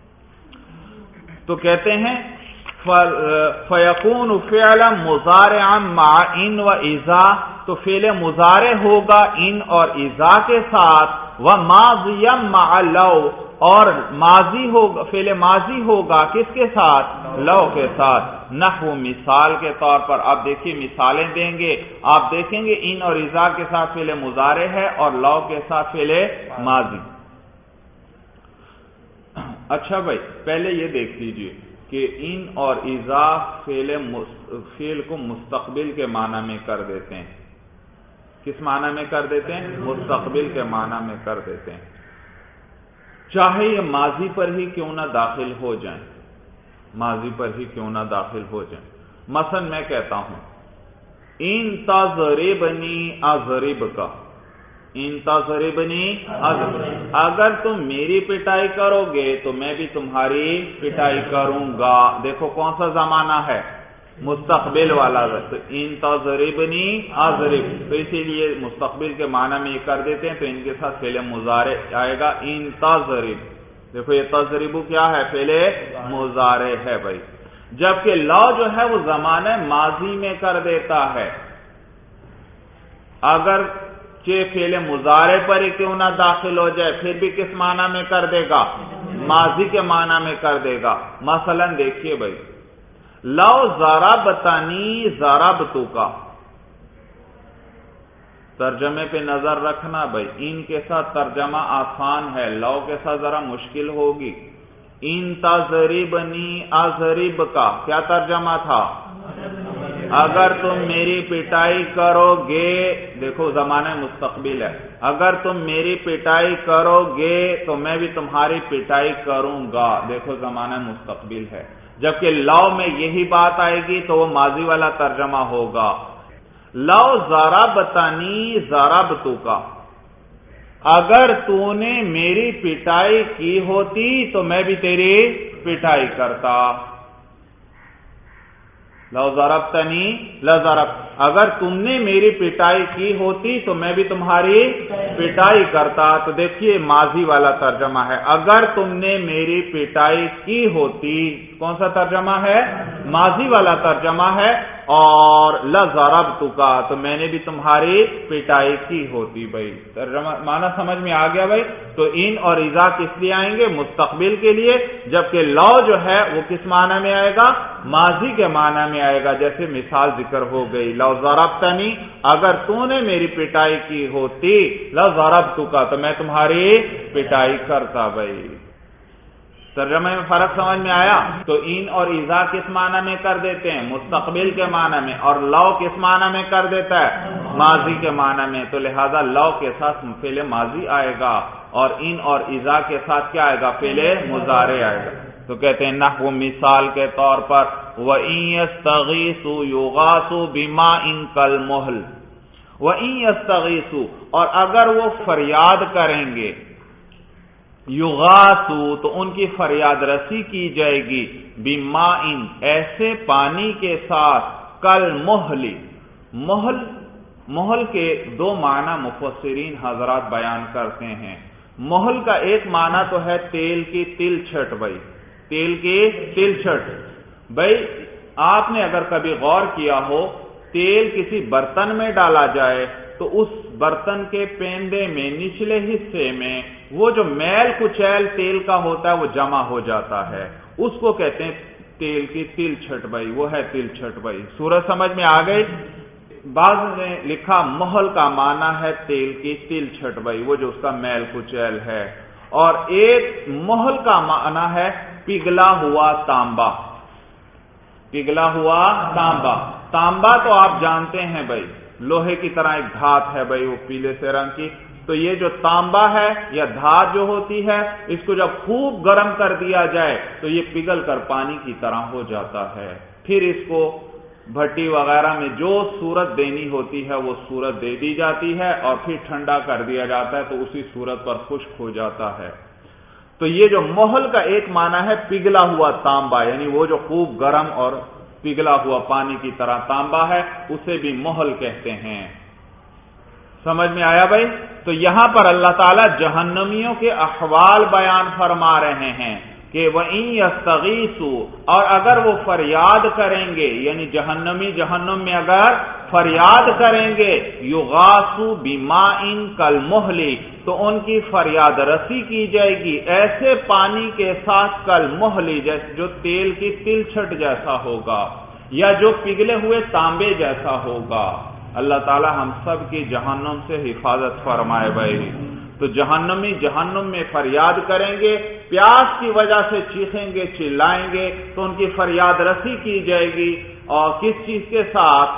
تو کہتے ہیں فَيَكُونُ فِعْلًا مُضَارِعًا مَعَ إِن وَإِذَا، تو فعل مضارع ہوگا ان اور اذا کے ساتھ، وَمَاضِيًا مَعَ لَوْ، اور ماضی ہوگا، فعل ماضی ہوگا کس کے ساتھ؟ لو کے ساتھ. نحو، مثال کے طور پر آپ دیکھیے مثالیں دیں گے، آپ دیکھیں گے ان اور اذا کے ساتھ فعل مضارع ہے اور لو کے ساتھ فعل ماضی. اچھا بھائی پہلے یہ دیکھ لیجئے کہ ان اور اذا فعل فعل کو مستقبل کے معنی میں کر دیتے ہیں. کس معنی میں کر دیتے ہیں؟ مستقبل کے معنی میں کر دیتے ہیں، چاہے یہ ماضی پر ہی کیوں نہ داخل ہو جائیں، ماضی پر ہی کیوں نہ داخل ہو جائیں. مثلا میں کہتا ہوں ان تضربنی اضرب کا، ان تضربنی اضرب، اگر تم میری پٹائی کرو گے تو میں بھی تمہاری پٹائی کروں گا. دیکھو کون سا زمانہ ہے؟ مستقبل والا. تو ان تضربنی اضرب، تو اسی لیے مستقبل کے معنی میں یہ کر دیتے ہیں تو ان کے ساتھ فعل مضارع آئے گا ان تضرب. دیکھو یہ تضرب کیا ہے؟ فعل مضارع ہے بھائی. جبکہ لو جو ہے وہ زمانہ ماضی میں کر دیتا ہے، اگر فعل مضارع پر ہی کیوں نہ داخل ہو جائے پھر بھی کس معنی میں کر دے گا؟ ماضی کے معنی میں کر دے گا. مثلا دیکھیے بھائی لو ضربتنی ضربتو کا، ترجمے پہ نظر رکھنا بھائی، ان کے ساتھ ترجمہ آسان ہے، لو کے ساتھ ذرا مشکل ہوگی. ان تضربنی اضرب کا کیا ترجمہ تھا؟ اگر تم میری پٹائی کرو گے، دیکھو زمانہ مستقبل ہے، اگر تم میری پٹائی کرو گے تو میں بھی تمہاری پٹائی کروں گا. دیکھو زمانہ مستقبل ہے. جبکہ لو میں یہی بات آئے گی تو وہ ماضی والا ترجمہ ہوگا. لو ضربتنی ضربتو کا، اگر تو نے میری پٹائی کی ہوتی تو میں بھی تیری پٹائی کرتا. لو ضربتنی لضرب، اگر تم نے میری پٹائی کی ہوتی تو میں بھی تمہاری پٹائی کرتا. تو دیکھیے ماضی والا ترجمہ ہے، اگر تم نے میری پٹائی کی ہوتی. کون سا ترجمہ ہے؟ ماضی والا ترجمہ ہے. اور لضربتک، تو میں نے بھی تمہاری پٹائی کی ہوتی. بھائی ترجمہ معنی سمجھ میں آ گیا بھائی. تو ان اور اذا کس لیے آئیں گے؟ مستقبل کے لیے، جبکہ لو جو ہے وہ کس معنی میں آئے گا؟ ماضی کے معنی میں آئے گا. جیسے مثال ذکر ہو گئی، لو ضربتنی، اگر تو نے میری پٹائی کی ہوتی، لضربتک، تو میں تمہاری پٹائی کرتا. بھائی ترجمے میں فرق سمجھ میں آیا؟ تو ان اور اذا کس معنی میں کر دیتے ہیں؟ مستقبل کے معنی میں. اور لو کس معنی میں کر دیتا ہے؟ ماضی کے معنی میں. تو لہذا لو کے ساتھ فعل ماضی آئے گا، اور ان اور اذا کے ساتھ کیا آئے گا؟ فعل مضارع آئے گا. تو کہتے ہیں نحو مثال کے طور پر وَإِن يَسْتَغِيثُوا يُغَاثُوا بِمَاءٍ كَالْمُهْلِ، وَإِن يَسْتَغِيثُوا، اور اگر وہ فریاد کریں گے، یغاثوا، تو ان کی فریاد رسی کی جائے گی، بِمَاءٍ، ایسے پانی کے ساتھ، کالمہل، مہل مہل کے دو معنی مفسرین حضرات بیان کرتے ہیں. مہل کا ایک معنی تو ہے تیل کی تل چھٹ. بھائی تیل کی تل چھٹ. بھائی آپ نے اگر کبھی غور کیا ہو، تیل کسی برتن میں ڈالا جائے تو اس برتن کے پیندے میں نچلے حصے میں وہ جو میل کچیل تیل کا ہوتا ہے وہ جمع ہو جاتا ہے، اس کو کہتے ہیں تیل کی تل چھٹ. بھائی وہ ہے تل چھٹ. بھائی سورج سمجھ میں آ گئی؟ بعض نے لکھا محل کا معنی ہے تیل کی تل چھٹ. بھائی وہ جو اس کا میل کچیل ہے. اور ایک محل کا معنی ہے پگھلا ہوا تانبا. پگھلا ہوا تانبا. تانبا تو آپ جانتے ہیں بھائی لوہے کی طرح ایک دھات ہے. بھائی وہ پیلے سے رنگ کی. تو یہ جو تانبا ہے یا دھات جو ہوتی ہے، اس کو جب خوب گرم کر دیا جائے تو یہ پگھل کر پانی کی طرح ہو جاتا ہے. پھر اس کو بھٹی وغیرہ میں جو صورت دینی ہوتی ہے وہ صورت دے دی جاتی ہے، اور پھر ٹھنڈا کر دیا جاتا ہے تو اسی صورت پر خشک ہو جاتا ہے. تو یہ جو محل کا ایک معنی ہے پگھلا ہوا تانبا، یعنی وہ جو خوب گرم اور پگھلا ہوا پانی کی طرح تانبا ہے، اسے بھی محل کہتے ہیں. سمجھ میں آیا بھائی؟ تو یہاں پر اللہ تعالیٰ جہنمیوں کے احوال بیان فرما رہے ہیں کہ وَإِن يَسْتَغِيثُوا، اور اگر وہ فریاد کریں گے، یعنی جہنمی جہنم میں اگر فریاد کریں گے، یغاثوا بِمَاءٍ كَالْمُهْلِ، تو ان کی فریاد رسی کی جائے گی ایسے پانی کے ساتھ، کالمہل، جیسے جو تیل کی تل چھٹ جیسا ہوگا یا جو پگھلے ہوئے تانبے جیسا ہوگا. اللہ تعالی ہم سب کی جہنم سے حفاظت فرمائے. بھائی تو جہنمی جہنم میں فریاد کریں گے، پیاس کی وجہ سے چیخیں گے، چلائیں گے، تو ان کی فریاد رسی کی جائے گی. اور کس چیز کے ساتھ؟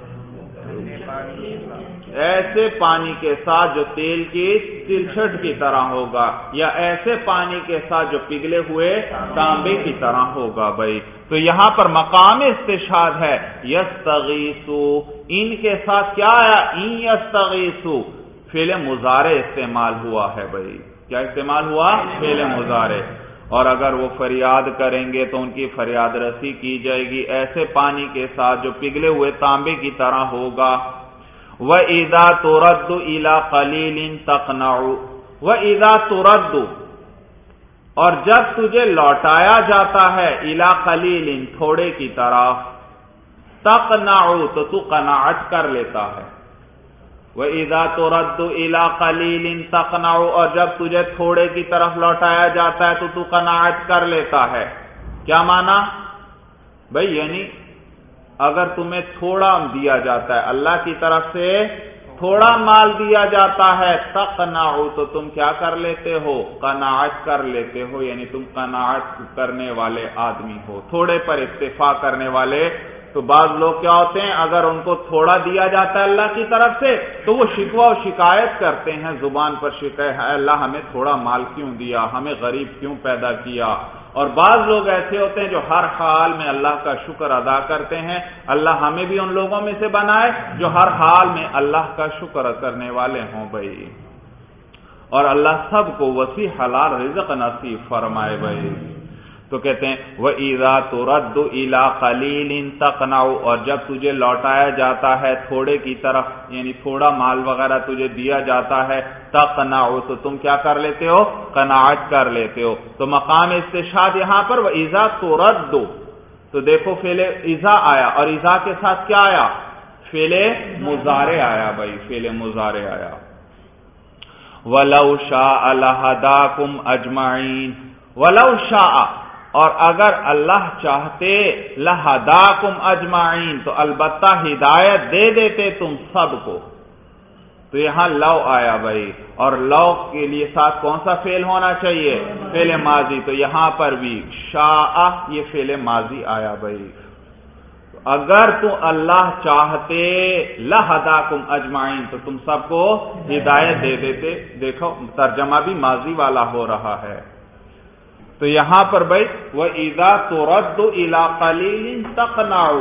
ایسے پانی کے ساتھ جو تیل کی تلچھٹ کی طرح ہوگا، یا ایسے پانی کے ساتھ جو پگھلے ہوئے تانبے کی طرح ہوگا. بھائی تو یہاں پر مقام استشہاد ہے یستغیثوا، ان کے ساتھ کیا آیا؟ ان یستغیثوا، فعل مضارع استعمال ہوا ہے. بھائی کیا استعمال ہوا؟ فعل مضارع. اور اگر وہ فریاد کریں گے تو ان کی فریاد رسی کی جائے گی ایسے پانی کے ساتھ جو پگھلے ہوئے تانبے کی طرح ہوگا. وَإِذَا تُرَدُّ إِلَىٰ قَلِيلٍ تَقْنَعُ، وَإِذَا تُرَدُّ، اور جب تجھے لوٹایا جاتا ہے، إِلَىٰ قَلِيلٍ، تھوڑے کی طرف، تَقْنَعُ، تو تو قناعت کر لیتا ہے. وَإِذَا تُرَدُّ إِلَىٰ قَلِيلٍ تَقْنَعُ، اور جب تجھے تھوڑے کی طرف لوٹایا جاتا ہے تو تو قناعت کر لیتا ہے. کیا معنی؟ بھائی یعنی اگر تمہیں تھوڑا دیا جاتا ہے، اللہ کی طرف سے تھوڑا مال دیا جاتا ہے، تقنعو، تو تم کیا کر لیتے ہو؟ قناعت کر لیتے ہو. یعنی تم قناعت کرنے والے آدمی ہو، تھوڑے پر اکتفا کرنے والے. تو بعض لوگ کیا ہوتے ہیں، اگر ان کو تھوڑا دیا جاتا ہے اللہ کی طرف سے تو وہ شکوہ و شکایت کرتے ہیں، زبان پر شکایت ہے، اللہ ہمیں تھوڑا مال کیوں دیا، ہمیں غریب کیوں پیدا کیا. اور بعض لوگ ایسے ہوتے ہیں جو ہر حال میں اللہ کا شکر ادا کرتے ہیں. اللہ ہمیں بھی ان لوگوں میں سے بنائے جو ہر حال میں اللہ کا شکر کرنے والے ہوں. بھائی اور اللہ سب کو وسیع حلال رزق نصیب فرمائے. بھائی تو کہتے ہیں وَإِذَا تُرَدُّ إِلَىٰ قَلِيلٍ تَقْنَعُ، اور جب تجھے لوٹایا جاتا ہے تھوڑے کی طرف، یعنی تھوڑا مال وغیرہ تجھے دیا جاتا ہے، تَقْنَعُ، تو تم کیا کر لیتے ہو؟ قناعت کر لیتے ہو۔ تو مقام استشہاد یہاں پر وَإِذَا تُرَدُّ، تو دیکھو فعل اذا آیا اور اذا کے ساتھ کیا آیا؟ فعل مضارع آیا بھائی، فعل مضارع آیا۔ وَلَوْ شَاءَ لَهَدَاكُمْ أَجْمَعِينَ، وَلَوْ شَاءَ، اور اگر اللہ چاہتے، لَهَدَاكُمْ أَجْمَعِينَ، تو البتہ ہدایت دے دیتے تم سب کو۔ تو یہاں لو آیا بھائی، اور لو کے لیے ساتھ کون سا فعل ہونا چاہیے؟ فعل ماضی، تو یہاں پر بھی شاء یہ فعل ماضی آیا بھائی۔ اگر تو اللہ چاہتے، لَهَدَاكُمْ أَجْمَعِينَ، تو تم سب کو ہدایت دے دیتے۔ دیکھو ترجمہ بھی ماضی والا ہو رہا ہے۔ تو یہاں پر بھائی وَإِذَا تُرَدُّ إِلَىٰ قَلِيلٍ تَقْنَعُ،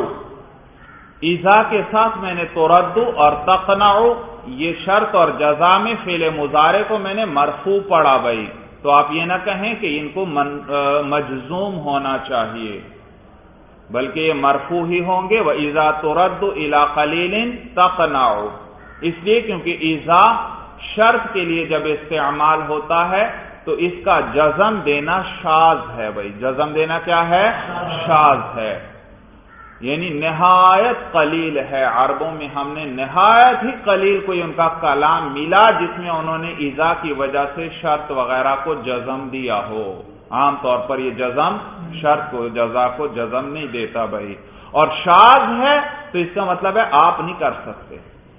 اذا کے ساتھ میں نے تُرَدُّ اور تَقْنَعُ، یہ شرط اور جزا میں فعل مضارع کو میں نے مرفوع پڑھا بھائی، تو آپ یہ نہ کہیں کہ ان کو مجزوم ہونا چاہیے، بلکہ یہ مرفوع ہی ہوں گے۔ وَإِذَا تُرَدُّ إِلَىٰ قَلِيلٍ تَقْنَعُ، اس لیے کیونکہ اذا شرط کے لیے جب استعمال ہوتا ہے تو اس کا جزم دینا شاذ ہے بھائی، جزم دینا کیا ہے؟ شاذ ہے، یعنی نہایت قلیل ہے۔ عربوں میں ہم نے نہایت ہی قلیل کوئی ان کا کلام ملا جس میں انہوں نے اذا کی وجہ سے شرط وغیرہ کو جزم دیا ہو۔ عام طور پر یہ جزم شرط کو، جزا کو جزم نہیں دیتا بھائی، اور شاذ ہے تو اس کا مطلب ہے آپ نہیں کر سکتے،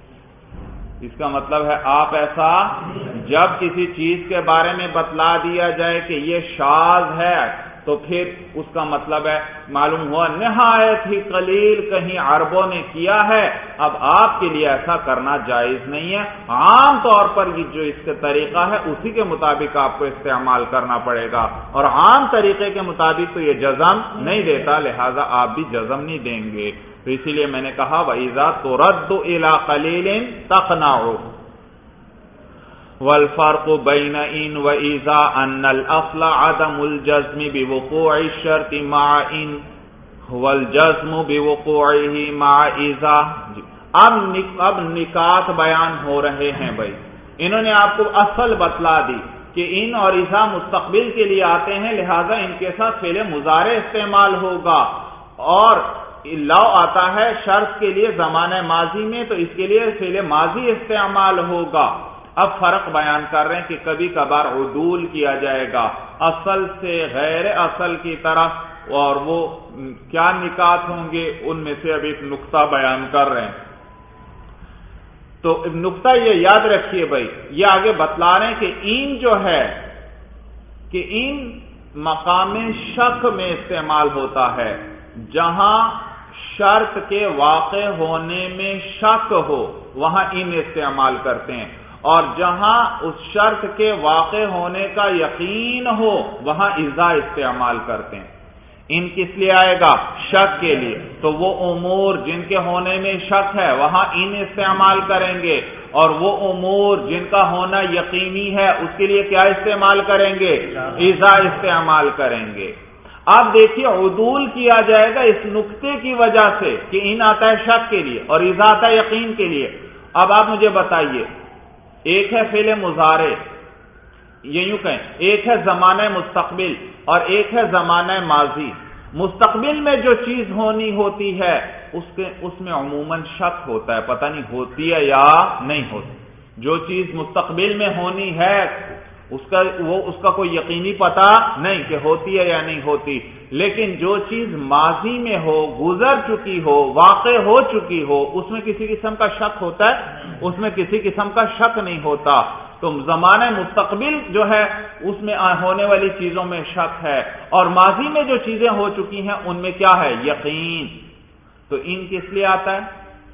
اس کا مطلب ہے آپ ایسا، جب کسی چیز کے بارے میں بتلا دیا جائے کہ یہ شاذ ہے تو پھر اس کا مطلب ہے معلوم ہوا نہایت ہی قلیل کہیں عربوں نے کیا ہے، اب آپ کے لیے ایسا کرنا جائز نہیں ہے۔ عام طور پر یہ جو اس کا طریقہ ہے اسی کے مطابق آپ کو استعمال کرنا پڑے گا، اور عام طریقے کے مطابق تو یہ جزم نہیں دیتا، لہذا آپ بھی جزم نہیں دیں گے۔ تو اسی لیے میں نے کہا وَإِذَا تُرَدُّ إِلَىٰ قَلِيلٍ تَقْنَعُ۔ والفرق بين ان واذا ان الاصل عدم الجزم بوقوع الشرط مع ان هو الجزم بوقوعه مع اذا۔ اب اب نکات بیان ہو رہے ہیں بھائی، انہوں نے آپ کو اصل بتلا دی کہ ان اور اذا مستقبل کے لیے آتے ہیں، لہذا ان کے ساتھ فعل مضارع استعمال ہوگا، اور لو آتا ہے شرط کے لیے زمانہ ماضی میں، تو اس کے لیے فعل ماضی استعمال ہوگا۔ اب فرق بیان کر رہے ہیں کہ کبھی کبھار عدول کیا جائے گا اصل سے غیر اصل کی طرف، اور وہ کیا نکات ہوں گے ان میں سے اب ایک نقطہ بیان کر رہے ہیں۔ تو نقطہ یہ یاد رکھیے بھائی، یہ آگے بتلا رہے ہیں کہ این جو ہے کہ این مقام شک میں استعمال ہوتا ہے، جہاں شرط کے واقع ہونے میں شک ہو وہاں این استعمال کرتے ہیں، اور جہاں اس شرط کے واقع ہونے کا یقین ہو وہاں اذا استعمال کرتے ہیں۔ ان کس لیے آئے گا؟ شک کے لیے، تو وہ امور جن کے ہونے میں شک ہے وہاں ان استعمال کریں گے، اور وہ امور جن کا ہونا یقینی ہے اس کے لیے کیا استعمال کریں گے؟ اذا استعمال کریں گے۔ اب دیکھیے عدول کیا جائے گا اس نقطے کی وجہ سے کہ ان آتا ہے شک کے لیے اور اذا آتا ہے یقین کے لیے۔ اب آپ مجھے بتائیے، ایک ہے فعل مضارع، یہ یوں کہیں ایک ہے زمانہ مستقبل اور ایک ہے زمانہ ماضی۔ مستقبل میں جو چیز ہونی ہوتی ہے اس کے اس میں عموماً شک ہوتا ہے، پتہ نہیں ہوتی ہے یا نہیں ہوتی۔ جو چیز مستقبل میں ہونی ہے اس کا وہ اس کا کوئی یقینی پتہ نہیں کہ ہوتی ہے یا نہیں ہوتی، لیکن جو چیز ماضی میں ہو، گزر چکی ہو، واقع ہو چکی ہو، اس میں کسی قسم کا شک ہوتا ہے؟ اس میں کسی قسم کا شک نہیں ہوتا۔ تو زمانہ مستقبل جو ہے اس میں ہونے والی چیزوں میں شک ہے، اور ماضی میں جو چیزیں ہو چکی ہیں ان میں کیا ہے؟ یقین۔ تو ان کس لیے آتا ہے؟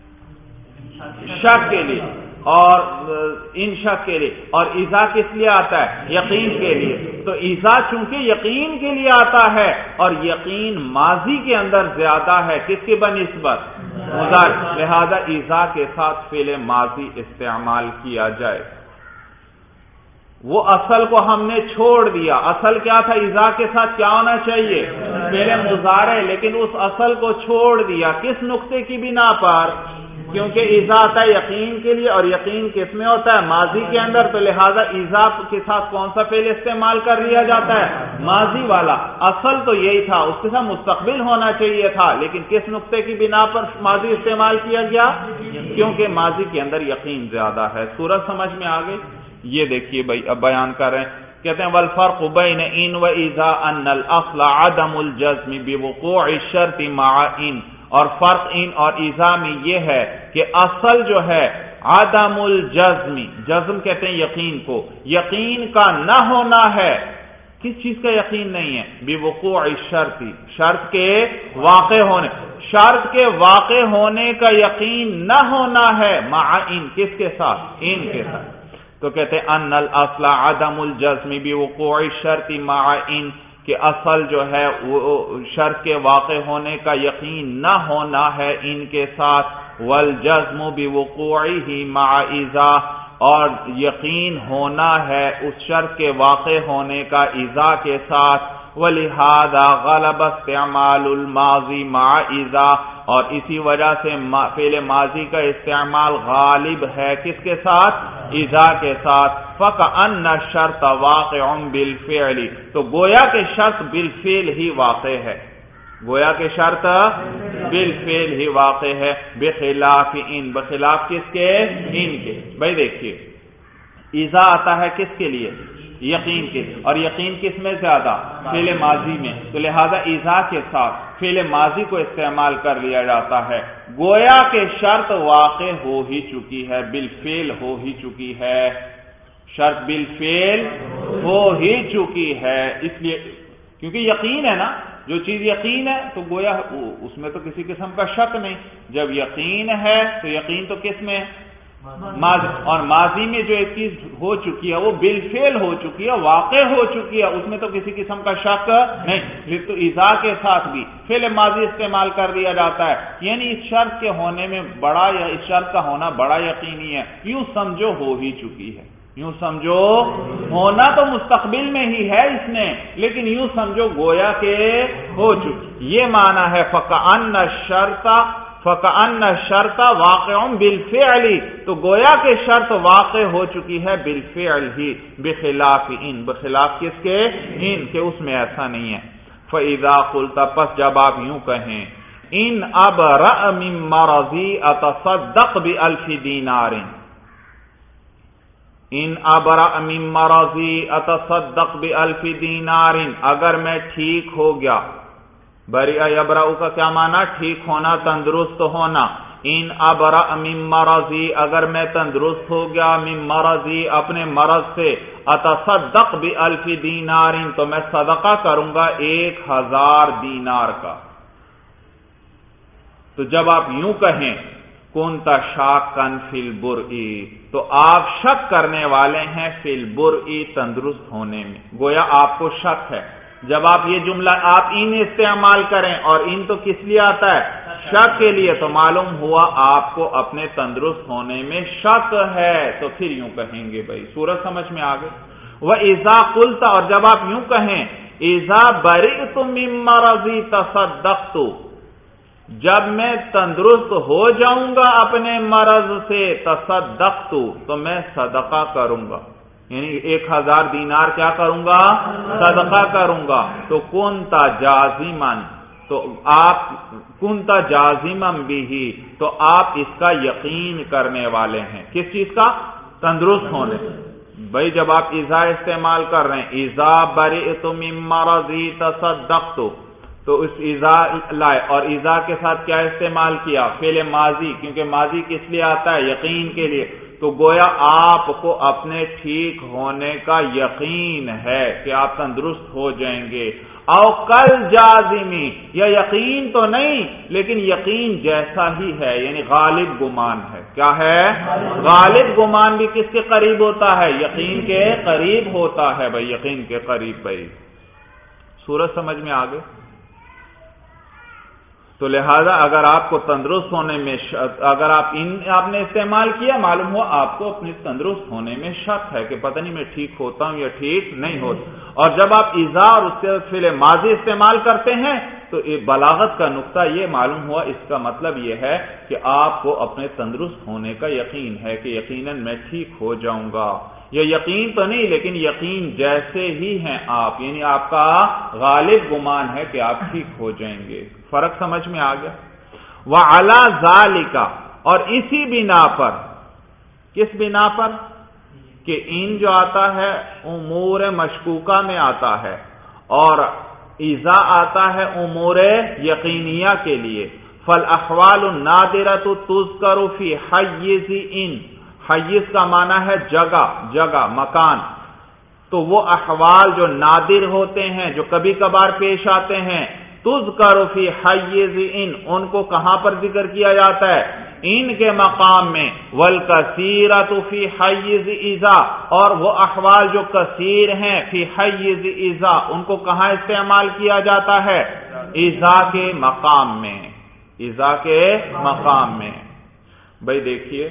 شک کے لیے، اور ان شک کے لیے، اور اذا کس لیے آتا ہے؟ یقین کے لیے۔ تو اذا چونکہ یقین کے لیے آتا ہے اور یقین ماضی کے اندر زیادہ ہے، کس کی بنسبت؟ مضارع، لہذا اذا کے ساتھ فعل ماضی استعمال کیا جائے۔ وہ اصل کو ہم نے چھوڑ دیا. اصل کیا تھا؟ اذا کے ساتھ کیا ہونا چاہیے؟ فعل مضارع. لیکن اس اصل کو چھوڑ دیا. کس نقطے کی بنا پر؟ کیونکہ اذا آتا ہے یقین کے لیے، اور یقین کس میں ہوتا ہے؟ ماضی کے اندر. تو لہذا اذا کے ساتھ کون سا فعل استعمال کر لیا جاتا ہے؟ ماضی والا. اصل تو یہی تھا، اس کے ساتھ مستقبل ہونا چاہیے تھا، لیکن کس نقطے کی بنا پر ماضی استعمال کیا گیا؟ کیونکہ ماضی کے اندر یقین زیادہ ہے. سورج سمجھ میں آ گئی؟ یہ دیکھیے بھائی اب بیان کر رہے ہیں. کہتے ہیں والفرق بین ان و اذا ان الاصل عدم الجزم بوقوع الشرط مع ان. اور فرق ان اور اذا میں یہ ہے کہ اصل جو ہے عدم الجزم، جزم کہتے ہیں یقین کو، یقین کا نہ ہونا ہے. کس چیز کا یقین نہیں ہے؟ بوقوع الشرط، شرط کے واقع ہونے، شرط کے واقع ہونے کا یقین نہ ہونا ہے. مع ان، کس کے ساتھ؟ ان کے ساتھ. تو کہتے ہیں ان الاصل عدم الجزم بوقوع الشرط مع ان، کہ اصل جو ہے وہ شرط کے واقع ہونے کا یقین نہ ہونا ہے ان کے ساتھ. والجزم بوقوعه مع اذا، اور یقین ہونا ہے اس شرط کے واقع ہونے کا اذا کے ساتھ. ولہذا غلب استعمال الماضی مع اذا، اور اسی وجہ سے فعل ماضی کا استعمال غالب ہے کس کے ساتھ؟ اذا کے ساتھ. فکأن الشرط واقع بالفعل، تو گویا کہ شرط بالفعل ہی واقع ہے، گویا کہ شرط بالفعل ہی واقع ہے. بخلاف ان، بخلاف کس کے؟ ان کے. بھائی دیکھیے اذا آتا ہے کس کے لیے؟ یقین کے، اور یقین کس میں زیادہ؟ فعل ماضی میں. تو لہذا اذا کے ساتھ فعل ماضی کو استعمال کر لیا جاتا ہے. گویا کہ شرط واقع ہو ہی چکی ہے، بالفعل ہو ہی چکی ہے، شرط بالفعل ہو ہی چکی ہے. اس لیے کیونکہ یقین ہے نا، جو چیز یقین ہے تو گویا اس میں تو کسی قسم کا شک نہیں. جب یقین ہے تو یقین تو کس میں؟ ماضی. اور ماضی میں جو ایک چیز ہو چکی ہے وہ بالفعل ہو چکی ہے، واقع ہو چکی ہے، اس میں تو کسی قسم کا شک نہیں. تو اذا کے ساتھ بھی فعل ماضی استعمال کر دیا جاتا ہے، یعنی اس شرط کے ہونے میں بڑا، یا اس شرط کا ہونا بڑا یقینی ہے. یوں سمجھو ہو ہی چکی ہے، یوں سمجھو ہونا تو مستقبل میں ہی ہے اس نے، لیکن یوں سمجھو گویا کہ ہو چکی. یہ معنی ہے فکأن الشرط، فکأن الشرط واقع بالفعل، تو گویا کہ شرط واقع ہو چکی ہے بالفعل ہی. بخلاف ان، بخلاف کس کے؟ ان کے، اس میں ایسا نہیں ہے. فإذا قلت، پس جب آپ یوں کہیں ان ابرأ من مرضی اتصدق بألف دینار، ان ابرأ من مرضی اتصدق بألف دینار، اگر میں ٹھیک ہو گیا. برئ یبرأ کا کیا معنی؟ ٹھیک ہونا، تندرست ہونا. ان ابرأ من مرضی، اگر میں تندرست ہو گیا، من مرضی اپنے مرض سے، اتصدق بألف دینار تو میں صدقہ کروں گا ایک ہزار دینار کا. تو جب آپ یوں کہیں کنت شاکا فی البرء، تو آپ شک کرنے والے ہیں فی البرء، تندرست ہونے میں. گویا آپ کو شک ہے. جب آپ یہ جملہ آپ ان استعمال کریں، اور ان تو کس لیے آتا ہے؟ شک کے لیے. تو معلوم ہوا آپ کو اپنے تندرست ہونے میں شک ہے. تو پھر یوں کہیں گے بھائی، سورج سمجھ میں آ گئی. وَإِذَا قُلْتَ، اور جب آپ یوں کہیں اِذَا بَرِئْتُ مِن مَّرَضِي تَصَدَّقْتُ، جب میں تندرست ہو جاؤں گا اپنے مرض سے، تصدقت، تو میں صدقہ کروں گا، یعنی ایک ہزار دینار کیا کروں گا؟ صدقہ کروں گا. تو کنتا جازمن، تو آپ کنتا جازمن بھی، تو آپ اس کا یقین کرنے والے ہیں. کس چیز کا؟ تندرست ہونے. بھائی جب آپ اذا استعمال کر رہے ہیں، اذا برئت من مرضی تصدقت، تو اس اذا لائے، اور اذا کے ساتھ کیا استعمال کیا؟ فعل ماضی، کیونکہ ماضی کس لیے آتا ہے؟ یقین کے لیے. تو گویا آپ کو اپنے ٹھیک ہونے کا یقین ہے کہ آپ تندرست ہو جائیں گے. او کل جازمی، یا یقین تو نہیں لیکن یقین جیسا ہی ہے، یعنی غالب گمان ہے. کیا ہے؟ غالب گمان بھی کس کے قریب ہوتا ہے؟ یقین کے قریب ہوتا ہے. بھائی یقین کے قریب. بھائی سورج سمجھ میں آ گئے. تو لہذا اگر آپ کو تندرست ہونے میں اگر آپ ان آپ نے استعمال کیا، معلوم ہوا آپ کو اپنے تندرست ہونے میں شک ہے کہ پتہ نہیں میں ٹھیک ہوتا ہوں یا ٹھیک نہیں ہوتا، اور جب آپ اذا اور اس کے فعل ماضی استعمال کرتے ہیں تو بلاغت کا نقطہ یہ معلوم ہوا، اس کا مطلب یہ ہے کہ آپ کو اپنے تندرست ہونے کا یقین ہے کہ یقیناً میں ٹھیک ہو جاؤں گا، یا یقین تو نہیں لیکن یقین جیسے ہی ہیں آپ، یعنی آپ کا غالب گمان ہے کہ آپ ٹھیک ہو جائیں گے۔ فرق سمجھ میں آ گیا؟ وَعَلَى ذَلِكَ، اور اسی بنا پر، کس بنا پر؟ کہ ان جو آتا ہے امور مشکوکہ میں آتا ہے اور اذا آتا ہے امور یقینیہ کے لیے۔ فَالْأَحْوَالُ النَّادِرَةُ تُذْكَرُ فِي حَيِّزِ إِن، حیز کا معنی ہے جگہ، جگہ، مکان، تو وہ احوال جو نادر ہوتے ہیں، جو کبھی کبھار پیش آتے ہیں، تذکر فی حیز ان، ان کو کہاں پر ذکر کیا جاتا ہے؟ ان کے مقام میں۔ والکثیرۃ فی حیز اذا، اور وہ احوال جو کثیر ہیں فی حیز اذا، ان کو کہاں استعمال کیا جاتا ہے؟ اذا کے مقام میں، اذا کے مقام میں۔ بھائی دیکھیے،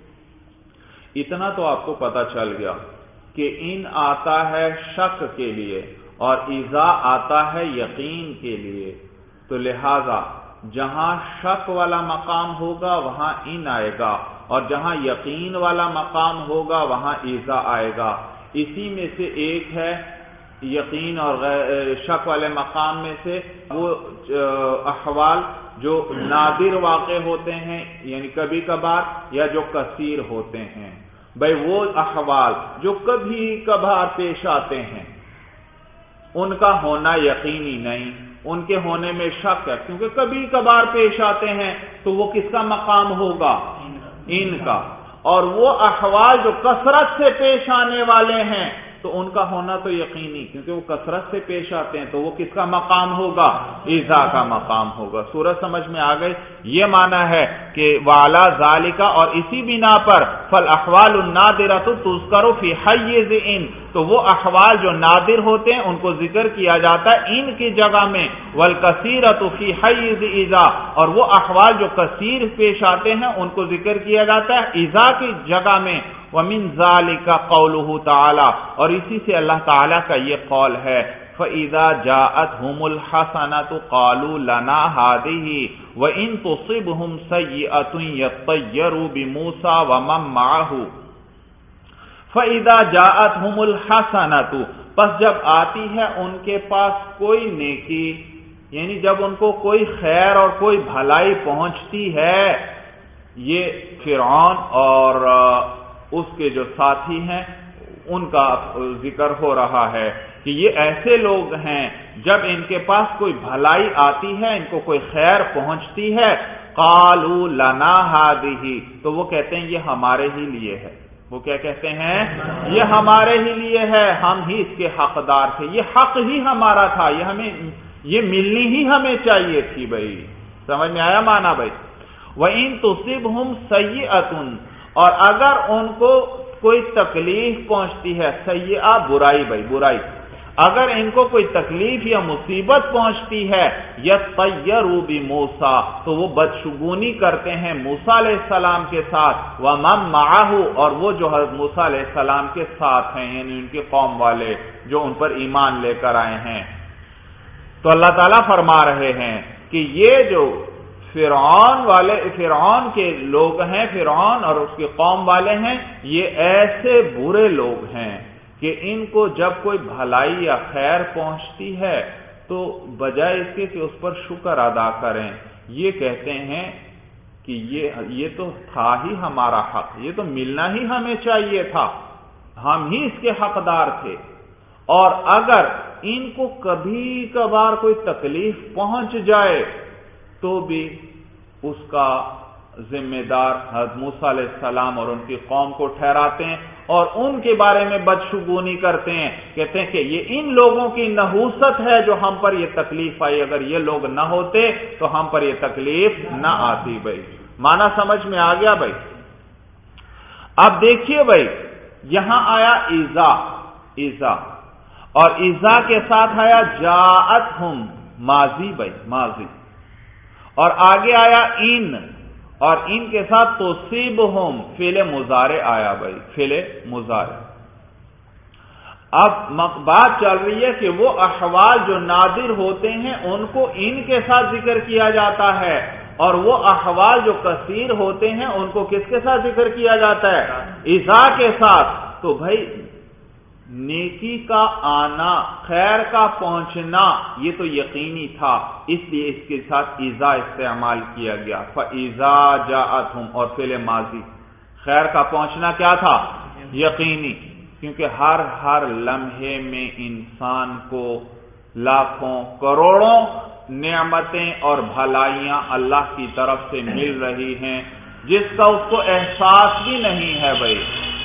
اتنا تو آپ کو پتا چل گیا کہ ان آتا ہے شک کے لیے اور اذا آتا ہے یقین کے لیے، تو لہذا جہاں شک والا مقام ہوگا وہاں ان آئے گا، اور جہاں یقین والا مقام ہوگا وہاں اذا آئے گا۔ اسی میں سے ایک ہے یقین اور شک والے مقام میں سے وہ احوال جو نادر واقع ہوتے ہیں، یعنی کبھی کبھار، یا جو کثیر ہوتے ہیں۔ بھائی وہ احوال جو کبھی کبھار پیش آتے ہیں ان کا ہونا یقینی نہیں، ان کے ہونے میں شک ہے، کیونکہ کبھی کبھار پیش آتے ہیں تو وہ کس کا مقام ہوگا؟ ان کا۔ اور وہ احوال جو کثرت سے پیش آنے والے ہیں تو ان کا ہونا تو یقینی، کیونکہ وہ کثرت سے پیش آتے ہیں، تو وہ کس کا مقام ہوگا؟ اذا کا مقام ہوگا۔ سورج سمجھ میں آ گئی؟ یہ معنی ہے کہ وعلی ذالک، اور اسی بنا پر فالاحوال النادرۃ تذکر فی حیز ان، تو وہ احوال جو نادر ہوتے ہیں ان کو ذکر کیا جاتا ہے ان کی جگہ میں، والکثیرۃ فی حیز اذا، اور وہ احوال جو کثیر پیش آتے ہیں ان کو ذکر کیا جاتا ہے اذا کی جگہ میں۔ وَمِن ذَلِكَ قَوْلُهُ تَعَالَى، اور اسی سے اللہ تعالیٰ کا یہ قول ہے، فَإِذَا جَاءَتْهُمُ الْحَسَنَةُ قَالُوا لَنَا هَٰذِهِ وَإِن تُصِبْهُمْ سَيِّئَةٌ يَطَّيَّرُوا بِمُوسَىٰ وَمَن مَّعَهُ۔ فَإِذَا جَاءَتْهُمُ الْحَسَنَةُ، پس جب آتی ہے ان کے پاس کوئی نیکی، یعنی جب ان کو کوئی خیر اور کوئی بھلائی پہنچتی ہے، یہ فرعون اور اس کے جو ساتھی ہیں ان کا ذکر ہو رہا ہے کہ یہ ایسے لوگ ہیں جب ان کے پاس کوئی بھلائی آتی ہے، ان کو کوئی خیر پہنچتی ہے، قالوا لنا هذه، تو وہ کہتے ہیں یہ ہمارے ہی لیے ہے۔ وہ کیا کہتے ہیں؟ یہ ہمارے ہی لیے ہے، ہم ہی اس کے حقدار تھے، یہ حق ہی ہمارا تھا، یہ ہمیں یہ ملنی ہی ہمیں چاہیے تھی۔ بھائی سمجھ میں آیا معنی؟ بھائی وَإِن تُصِبْهُمْ سَيِّئَةٌ، اور اگر ان کو کوئی تکلیف پہنچتی ہے، سیئہ برائی، بھائی برائی، اگر ان کو کوئی تکلیف یا مصیبت پہنچتی ہے، یطیروا بموسیٰ، تو وہ بدشگونی کرتے ہیں موسیٰ علیہ السلام کے ساتھ، ومن معہ، اور وہ جو حضرت موسیٰ علیہ السلام کے ساتھ ہیں، یعنی ان کی قوم والے جو ان پر ایمان لے کر آئے ہیں۔ تو اللہ تعالیٰ فرما رہے ہیں کہ یہ جو فرعون والے فرعون کے لوگ ہیں، فرعون اور اس کی قوم والے ہیں، یہ ایسے برے لوگ ہیں کہ ان کو جب کوئی بھلائی یا خیر پہنچتی ہے تو بجائے اس کے کہ اس پر شکر ادا کریں، یہ کہتے ہیں کہ یہ یہ تو تھا ہی ہمارا حق، یہ تو ملنا ہی ہمیں چاہیے تھا، ہم ہی اس کے حقدار تھے۔ اور اگر ان کو کبھی کبھار کوئی تکلیف پہنچ جائے تو بھی اس کا ذمہ دار حضرت موسیٰ علیہ السلام اور ان کی قوم کو ٹھہراتے ہیں اور ان کے بارے میں بدشگونی کرتے ہیں، کہتے ہیں کہ یہ ان لوگوں کی نحوست ہے جو ہم پر یہ تکلیف آئی، اگر یہ لوگ نہ ہوتے تو ہم پر یہ تکلیف نہ آتی۔ بھائی معنی سمجھ میں آ گیا؟ بھائی اب دیکھیے بھائی، یہاں آیا اذا، اذا، اور اذا کے ساتھ آیا جاءتہم، ماضی، بھائی ماضی، اور آگے آیا ان، اور ان کے ساتھ تصیبہم فعل مضارع آیا بھائی، فعل مضارع۔ اب بات چل رہی ہے کہ وہ احوال جو نادر ہوتے ہیں ان کو ان کے ساتھ ذکر کیا جاتا ہے، اور وہ احوال جو کثیر ہوتے ہیں ان کو کس کے ساتھ ذکر کیا جاتا ہے؟ اذا کے ساتھ۔ تو بھائی نیکی کا آنا، خیر کا پہنچنا یہ تو یقینی تھا، اس لیے اس کے ساتھ اذا استعمال کیا گیا، فَإِذَا جَاءَتْهُمْ، اور فعل ماضی، خیر کا پہنچنا کیا تھا؟ یقینی، کیونکہ ہر ہر لمحے میں انسان کو لاکھوں کروڑوں نعمتیں اور بھلائیاں اللہ کی طرف سے مل رہی ہیں، جس کا اس کو احساس بھی نہیں ہے بھائی،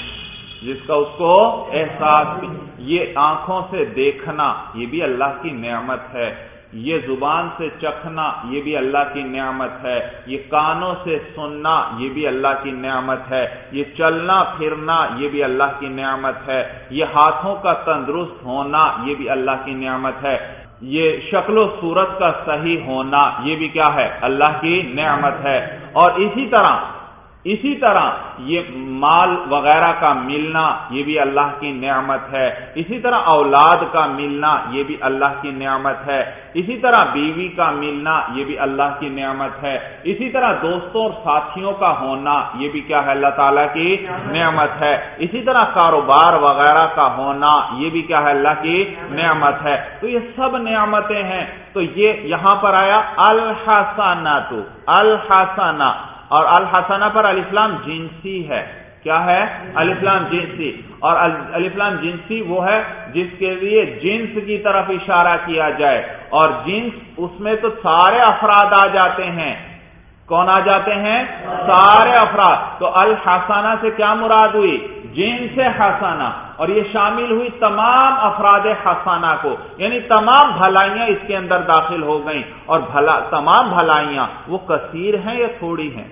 جس کا اس کو احساس بھی۔ یہ آنکھوں سے دیکھنا یہ بھی اللہ کی نعمت ہے، یہ زبان سے چکھنا یہ بھی اللہ کی نعمت ہے، یہ کانوں سے سننا یہ بھی اللہ کی نعمت ہے، یہ چلنا پھرنا یہ بھی اللہ کی نعمت ہے، یہ ہاتھوں کا تندرست ہونا یہ بھی اللہ کی نعمت ہے، یہ شکل و صورت کا صحیح ہونا یہ بھی کیا ہے؟ اللہ کی نعمت ہے۔ اور اسی طرح اسی طرح یہ مال وغیرہ کا ملنا یہ بھی اللہ کی نعمت ہے، اسی طرح اولاد کا ملنا یہ بھی اللہ کی نعمت ہے، اسی طرح بیوی کا ملنا یہ بھی اللہ کی نعمت ہے، اسی طرح دوستوں اور ساتھیوں کا ہونا یہ بھی کیا ہے؟ اللہ تعالیٰ کی نعمت ہے، اسی طرح کاروبار وغیرہ کا ہونا یہ بھی کیا ہے؟ اللہ کی نعمت ہے۔ تو یہ سب نعمتیں ہیں۔ تو یہ یہاں پر آیا الحسنۃ، الحسنہ، اور الحسنہ پر الف لام جنسی ہے، کیا ہے؟ الف لام جنسی، اور الف لام جنسی وہ ہے جس کے لیے جنس کی طرف اشارہ کیا جائے، اور جنس اس میں تو سارے افراد آ جاتے ہیں۔ کون آ جاتے ہیں؟ سارے افراد۔ تو الحسنہ سے کیا مراد ہوئی؟ جنس حسنہ، اور یہ شامل ہوئی تمام افراد حسنہ کو، یعنی تمام بھلائیاں اس کے اندر داخل ہو گئیں۔ اور بھلا تمام بھلائیاں وہ کثیر ہیں یا تھوڑی ہیں؟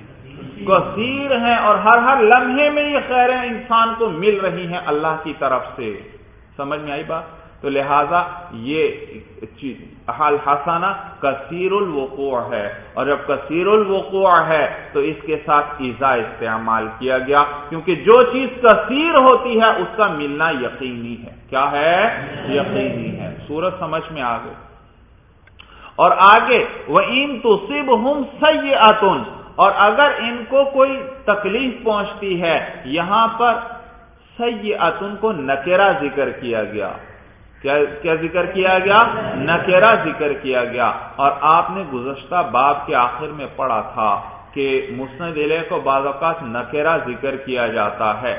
کثیر ہیں، اور ہر ہر لمحے میں یہ خیریں انسان کو مل رہی ہیں اللہ کی طرف سے۔ سمجھ میں آئی بات؟ تو لہذا یہ الحسنہ کثیر الوقوع ہے، اور جب کثیر الوقوع ہے تو اس کے ساتھ اذا استعمال کیا گیا، کیونکہ جو چیز کثیر ہوتی ہے اس کا ملنا یقینی ہے۔ کیا ہے؟ یقینی ہے۔ سورت سمجھ میں آ گئی۔ اور آگے وَإِن تُصِبْهُمْ سَيِّئَةٌ، اور اگر ان کو کوئی تکلیف پہنچتی ہے، یہاں پر سیئۃ کو نکرہ ذکر کیا گیا۔ کیا کیا ذکر کیا گیا؟ نکرہ ذکر کیا گیا۔ اور آپ نے گزشتہ باب کے آخر میں پڑھا تھا کہ مسند الیہ کو بعض اوقات نکرہ ذکر کیا جاتا ہے،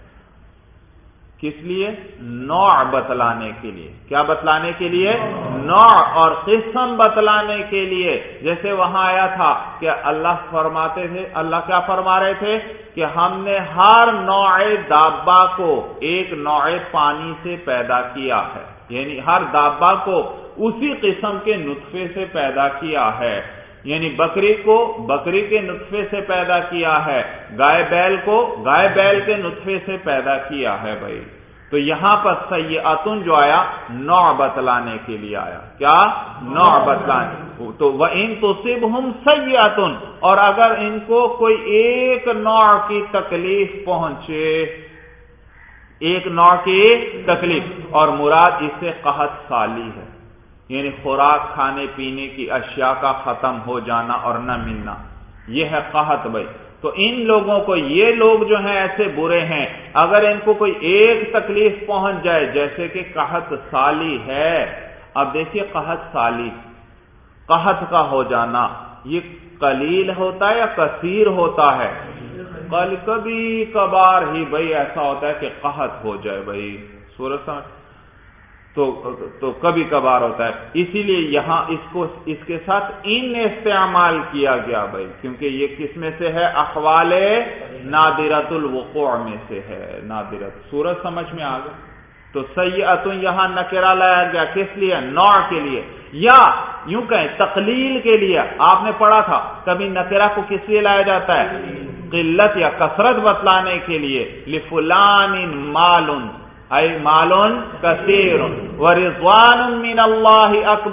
کس لیے؟ نوع بتلانے کے لیے۔ کیا بتلانے کے لیے؟ نوع اور قسم بتلانے کے لیے۔ جیسے وہاں آیا تھا کہ اللہ فرماتے تھے، اللہ کیا فرما رہے تھے کہ ہم نے ہر نوع دابہ کو ایک نوع پانی سے پیدا کیا ہے، یعنی ہر دابہ کو اسی قسم کے نطفے سے پیدا کیا ہے، یعنی بکری کو بکری کے نطفے سے پیدا کیا ہے، گائے بیل کو گائے بیل کے نطفے سے پیدا کیا ہے بھائی۔ تو یہاں پر سیئاتن جو آیا نوع بتلانے کے لیے آیا۔ کیا؟ نوع بتلانے۔ تو وَإِن تُصِبْهُمْ سَيِّئَةٌ، اور اگر ان کو کوئی ایک نوع کی تکلیف پہنچے، ایک نوع کی تکلیف، اور مراد اس سے قحط سالی ہے، یعنی خوراک کھانے پینے کی اشیاء کا ختم ہو جانا اور نہ ملنا، یہ ہے قحط بھائی۔ تو ان لوگوں کو، یہ لوگ جو ہیں ایسے برے ہیں، اگر ان کو کوئی ایک تکلیف پہنچ جائے جیسے کہ قحط سالی ہے۔ اب دیکھیے قحط سالی، قحط کا ہو جانا یہ قلیل ہوتا ہے یا کثیر ہوتا ہے؟ کل کبھی کبھار ہی بھائی ایسا ہوتا ہے کہ قحط ہو جائے بھائی، سورج سمجھ تو تو کبھی کبھار ہوتا ہے، اسی لیے یہاں اس کو اس کے ساتھ ان استعمال کیا گیا بھائی، کیونکہ یہ کس میں سے ہے؟ احوال نادرۃ الوقوع میں سے ہے، نادرۃ۔ سورج سمجھ میں آ گیا؟ تو سیئۃ یہاں نکرہ لایا گیا، کس لیے؟ نوع کے لیے، یا یوں کہیں تقلیل کے لیے۔ آپ نے پڑھا تھا کبھی نکرہ کو کس لیے لایا جاتا ہے؟ قلت یا کثرت بتلانے کے لیے، لفلان مال اے مال کثیر ورضوان من اللہ اکبر،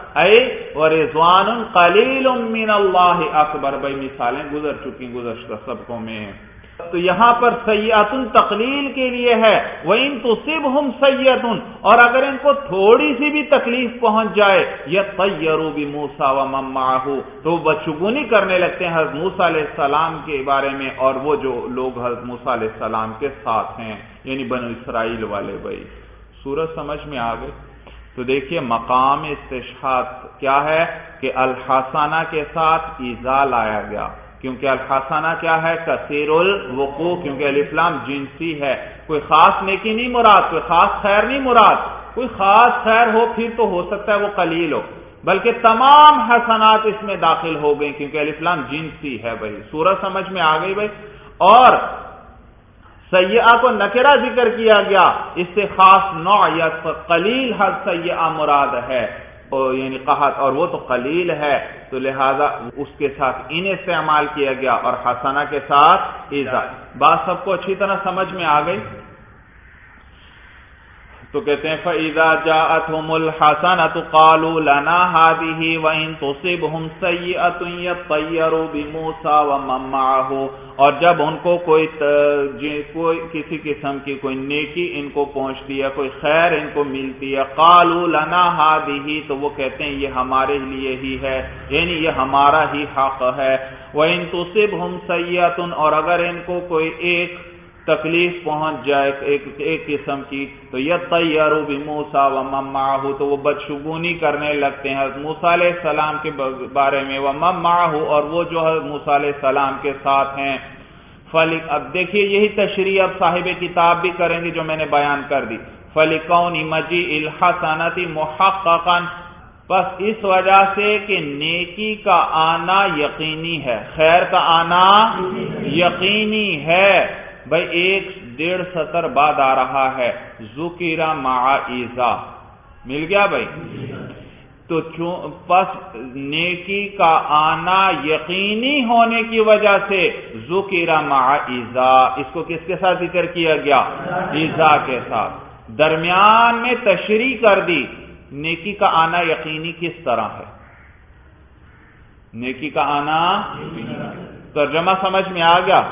اے ورضوان قلیل من اللہ اکبر، بھائی مثالیں گزر چکی گزشتہ سبقوں میں۔ تو یہاں پر سیئۃ تقلیل کے لیے ہے، وَإِن تُصِبْهُمْ سَیئۃ، اور اگر ان کو تھوڑی سی بھی تکلیف پہنچ جائے یطیروا بموسیٰ ومن معہ، تو بدشگونی کرنے لگتے ہیں حضرت موسیٰ علیہ السلام کے بارے میں اور وہ جو لوگ حضرت موسیٰ علیہ السلام کے ساتھ ہیں، یعنی بنو اسرائیل والے۔ بھائی سورج سمجھ میں آ گئی؟ تو دیکھیے مقام استشہاد کیا ہے کہ الحسنہ کے ساتھ ایذا لایا گیا، کیونکہ الحسنہ کیا ہے؟ کثیر الوقوع، کیونکہ الف لام جنسی ہے، کوئی خاص نیکی نہیں مراد، کوئی خاص خیر نہیں مراد، کوئی خاص خیر ہو پھر تو ہو سکتا ہے وہ قلیل ہو، بلکہ تمام حسنات اس میں داخل ہو گئیں کیونکہ الف لام جنسی ہے۔ بھائی سورہ سمجھ میں آ گئی بھائی؟ اور سیئہ کو نکرہ ذکر کیا گیا، اس سے خاص نوع یا قلیل حد سیئہ مراد ہے، یعنی قحط، اور وہ تو قلیل ہے، تو لہذا اس کے ساتھ ان استعمال کیا گیا اور حسنہ کے ساتھ ایذا۔ بات سب کو اچھی طرح سمجھ میں آ گئی؟ تو کہتے ہیں فَإِذَا جَاءَتْهُمُ الْحَسَنَةُ قَالُوا لَنَا هَٰذِهِ وَإِن تُصِبْهُمْ سَيِّئَةٌ يَطَّيَّرُوا بِمُوسَىٰ وَمَن مَّعَهُ، اور جب ان کو کوئی کوئی کسی قسم کی کوئی نیکی ان کو پہنچتی ہے، کوئی خیر ان کو ملتی ہے، قَالُوا لَنَا هَٰذِهِ، تو وہ کہتے ہیں یہ ہمارے لیے ہی ہے، یعنی یہ ہمارا ہی حق ہے۔ وَإِن تُصِبْهُمْ سَيِّئَةٌ، اور اگر ان کو کوئی ایک تکلیف پہنچ جائے ایک ایک قسم کی، تو یطیروا بموسیٰ ومن معہ، تو وہ بدشگونی کرنے لگتے ہیں حضرت موسیٰ علیہ السلام کے بارے میں، ومن معہ، اور وہ جو حضرت موسیٰ علیہ السلام کے ساتھ ہیں۔ فلک اب دیکھیے یہی تشریح اب صاحب کتاب بھی کریں گے جو میں نے بیان کر دی۔ فلکون مجیء الحسنۃ محققا، بس اس وجہ سے کہ نیکی کا آنا یقینی ہے، خیر کا آنا یقینی ہے۔ بھائی ایک ڈیڑھ سطر بعد آ رہا ہے ذکر مع ایذا، مل گیا بھائی؟ تو پس نیکی کا آنا یقینی ہونے کی وجہ سے ذکر مع ایذا، اس کو کس کے ساتھ ذکر کیا گیا؟ ایذا کے ساتھ، درمیان میں تشریح کر دی۔ نیکی کا آنا یقینی کس طرح ہے؟ نیکی کا آنا ترجمہ سمجھ میں آ گیا؟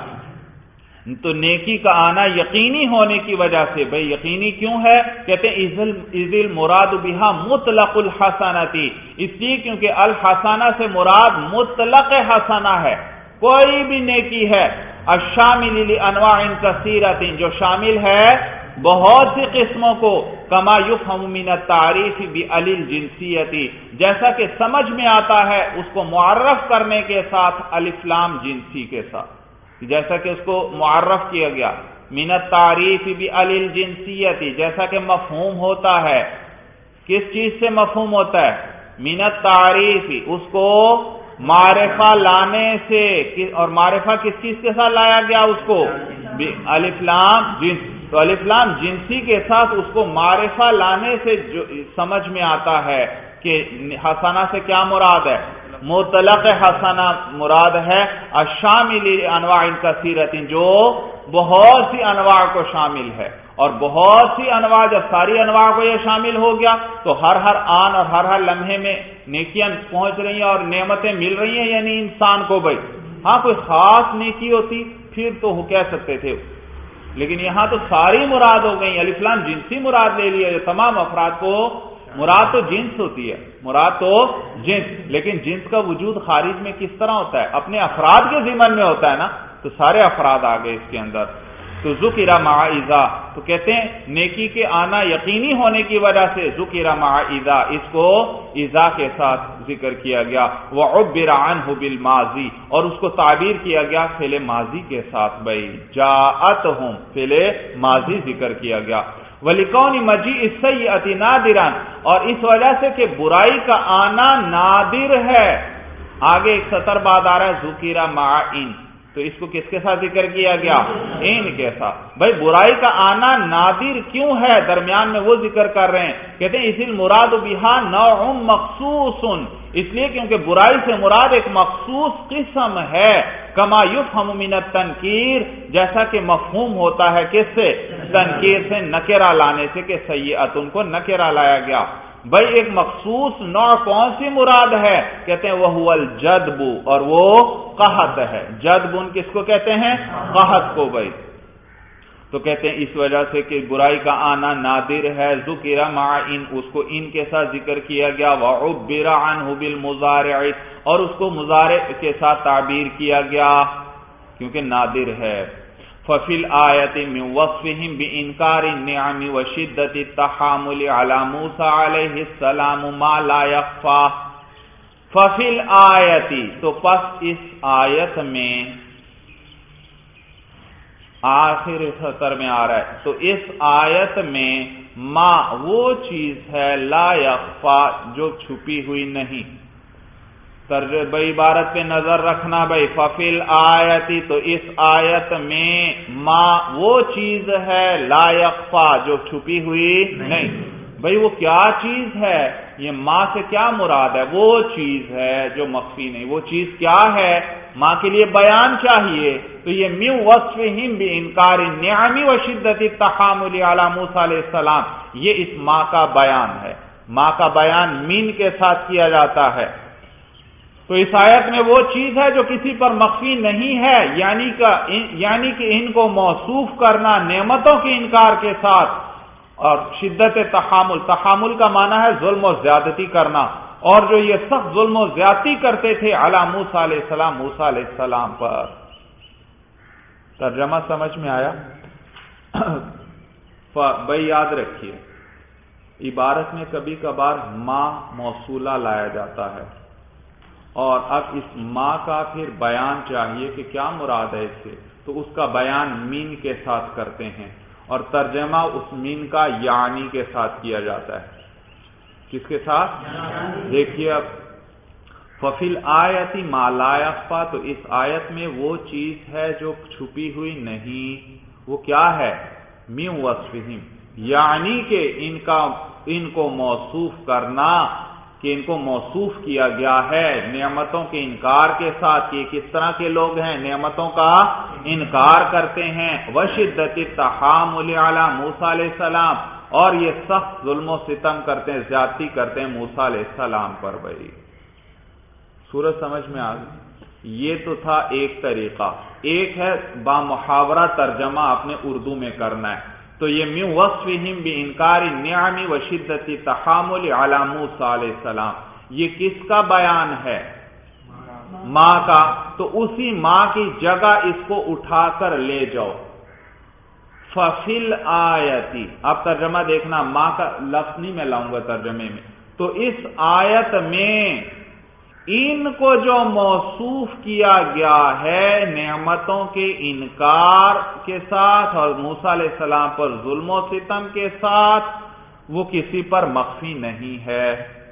تو نیکی کا آنا یقینی ہونے کی وجہ سے، بھئی یقینی کیوں ہے؟ کہتے ہیں اذ المراد بہا مطلق الحسنتی، اس لیے کیونکہ الحسنہ سے مراد مطلق حسنہ ہے، کوئی بھی نیکی ہے، الشامل لانواع کثیرۃ، جو شامل ہے بہت سی قسموں کو، کما یفہم من التعریف بعلی الجنسیۃ، جیسا کہ سمجھ میں آتا ہے اس کو معرف کرنے کے ساتھ الف لام جنسی کے ساتھ، جیسا کہ اس کو معرف کیا گیا من التعریف بعلی الجنسیۃ، جیسا کہ مفہوم ہوتا ہے، کس چیز سے مفہوم ہوتا ہے؟ من التعریف، اس کو معرفہ لانے سے، اور معرفہ کس چیز کے ساتھ لایا گیا؟ اس کو الف لام جنس، تو الف لام جنسی کے ساتھ اس کو معرفہ لانے سے جو سمجھ میں آتا ہے کہ حسنہ سے کیا مراد ہے؟ مطلق حسنہ مراد ہے، الشامل انواع کثیرۃ، جو بہت سی انواع کو شامل ہے، اور بہت سی انواع، جب ساری انواع کو یہ شامل ہو گیا تو ہر ہر آن اور ہر ہر لمحے میں نیکیاں پہنچ رہی ہیں اور نعمتیں مل رہی ہیں، یعنی انسان کو بھائی ہاں کوئی خاص نیکی ہوتی پھر تو وہ کہہ سکتے تھے، لیکن یہاں تو ساری مراد ہو گئی، الف لام جنسی مراد لے لیا، جو تمام افراد کو مراد تو جنس ہوتی ہے، مراد تو جنس، لیکن جنس کا وجود خارج میں کس طرح ہوتا ہے؟ اپنے افراد کے ضمن میں ہوتا ہے نا، تو سارے افراد آ گئے اس کے اندر۔ تو ذکر مع ایذا، تو کہتے ہیں نیکی کے آنا یقینی ہونے کی وجہ سے ذکر مع ایذا، اس کو ایذا کے ساتھ ذکر کیا گیا، وعبر عنہ بالماضی، اور اس کو تعبیر کیا گیا فعل ماضی کے ساتھ، بھائی جاءتہم فعل ماضی ذکر کیا گیا، وَلِكَوْنِ مَجِيءِ السَّيِّئَةِ نَادِرًا، اور اس وجہ سے کہ برائی کا آنا نادر ہے۔ آگے ایک سطر بعد آ رہا ہے ذکر مع ان، تو اس کو کس کے ساتھ ذکر کیا گیا؟ ان کے ساتھ۔ بھائی برائی کا آنا نادر کیوں ہے؟ درمیان میں وہ ذکر کر رہے ہیں، کہتے ہیں اسی المراد بہا نوع مخصوص، اس لیے کیونکہ برائی سے مراد ایک مخصوص قسم ہے، کما یفہم من التنکیر، جیسا کہ مفہوم ہوتا ہے کس سے؟ تنکیر سے، نکرہ لانے سے، کہ سیئۃ کو نکرہ لایا گیا، بھائی ایک مخصوص نوع کون سی مراد ہے؟ کہتے ہیں وہ هو الجدب، اور وہ قحط ہے۔ جدب ان کس کو کہتے ہیں؟ قحط کو بھائی۔ تو کہتے ہیں اس وجہ سے کہ برائی کا آنا نادر ہے، ذکر مع ان، اس کو ان کے ساتھ ذکر کیا گیا، وعبر عنہ بالمضارع، اور اس کو مضارع کے ساتھ تعبیر کیا گیا کیونکہ نادر ہے۔ ففی الآیت من وصفہم بانکار النعم وشدت التحامل علی موسیٰ علیہ السلام ما لا یخفی۔ ففی الآیت، تو پس اس آیت میں، آخر سطر میں آ رہا ہے، تو اس آیت میں ما وہ چیز ہے لا یخفی جو چھپی ہوئی نہیں۔ ترجمہ عبارت پہ نظر رکھنا بھائی، ففل آیتی، تو اس آیت میں ما وہ چیز ہے لا یخفی جو چھپی ہوئی نہیں۔ بھائی وہ کیا چیز ہے؟ یہ ما سے کیا مراد ہے؟ وہ چیز ہے جو مخفی نہیں۔ وہ چیز کیا ہے؟ ماں کے لیے بیان چاہیے، تو یہ من وصفہم بانکار النعم وشدت التحامل علی موسیٰ علیہ السلام، یہ اس ماں کا بیان ہے۔ ماں کا بیان من کے ساتھ کیا جاتا ہے۔ تو اس آیت میں وہ چیز ہے جو کسی پر مخفی نہیں ہے، یعنی کہ یعنی کہ ان کو موصوف کرنا نعمتوں کے انکار کے ساتھ، اور شدت تحامل، تحامل کا معنی ہے ظلم و زیادتی کرنا، اور جو یہ سخت ظلم و زیادتی کرتے تھے علی موسیٰ علیہ السلام، موسیٰ علیہ السلام پر۔ ترجمہ سمجھ میں آیا؟ بھائی یاد رکھیے، عبارت میں کبھی کبھار ما موصولہ لایا جاتا ہے، اور اب اس ما کا پھر بیان چاہیے کہ کیا مراد ہے اس سے، تو اس کا بیان مین کے ساتھ کرتے ہیں، اور ترجمہ اس مین کا یعنی کے ساتھ کیا جاتا ہے۔ کس کے ساتھ؟ دیکھیے اب، ففی الآیت ما لا یخفی، تو اس آیت میں وہ چیز ہے جو چھپی ہوئی نہیں۔ وہ کیا ہے؟ من وصفہم، یعنی کہ ان کا ان کو موصوف کرنا، کہ ان کو موصوف کیا گیا ہے نعمتوں کے انکار کے ساتھ، کہ کس طرح کے لوگ ہیں؟ نعمتوں کا انکار کرتے ہیں۔ وشدت التحامل علی موسیٰ علیہ السلام، اور یہ سخت ظلم و ستم کرتے ہیں، زیادتی کرتے ہیں موسیٰ علیہ السلام پر۔ بھائی سورج سمجھ میں آ گئی؟ یہ تو تھا ایک طریقہ۔ ایک ہے با محاورہ ترجمہ آپ نے اردو میں کرنا ہے، تو یہ من وصفہم بانکار النعم وشدت التحامل علی موسیٰ علیہ السلام، یہ کس کا بیان ہے؟ ماں کا۔ تو اسی ماں کی جگہ اس کو اٹھا کر لے جاؤ، ففی الآیتی۔ اب ترجمہ دیکھنا، ماں کا لفظ نہیں میں لاؤں گا ترجمے میں، تو اس آیت میں ان کو جو موصوف کیا گیا ہے نعمتوں کے انکار کے ساتھ اور موسیٰ علیہ السلام پر ظلم و ستم کے ساتھ، وہ کسی پر مخفی نہیں ہے۔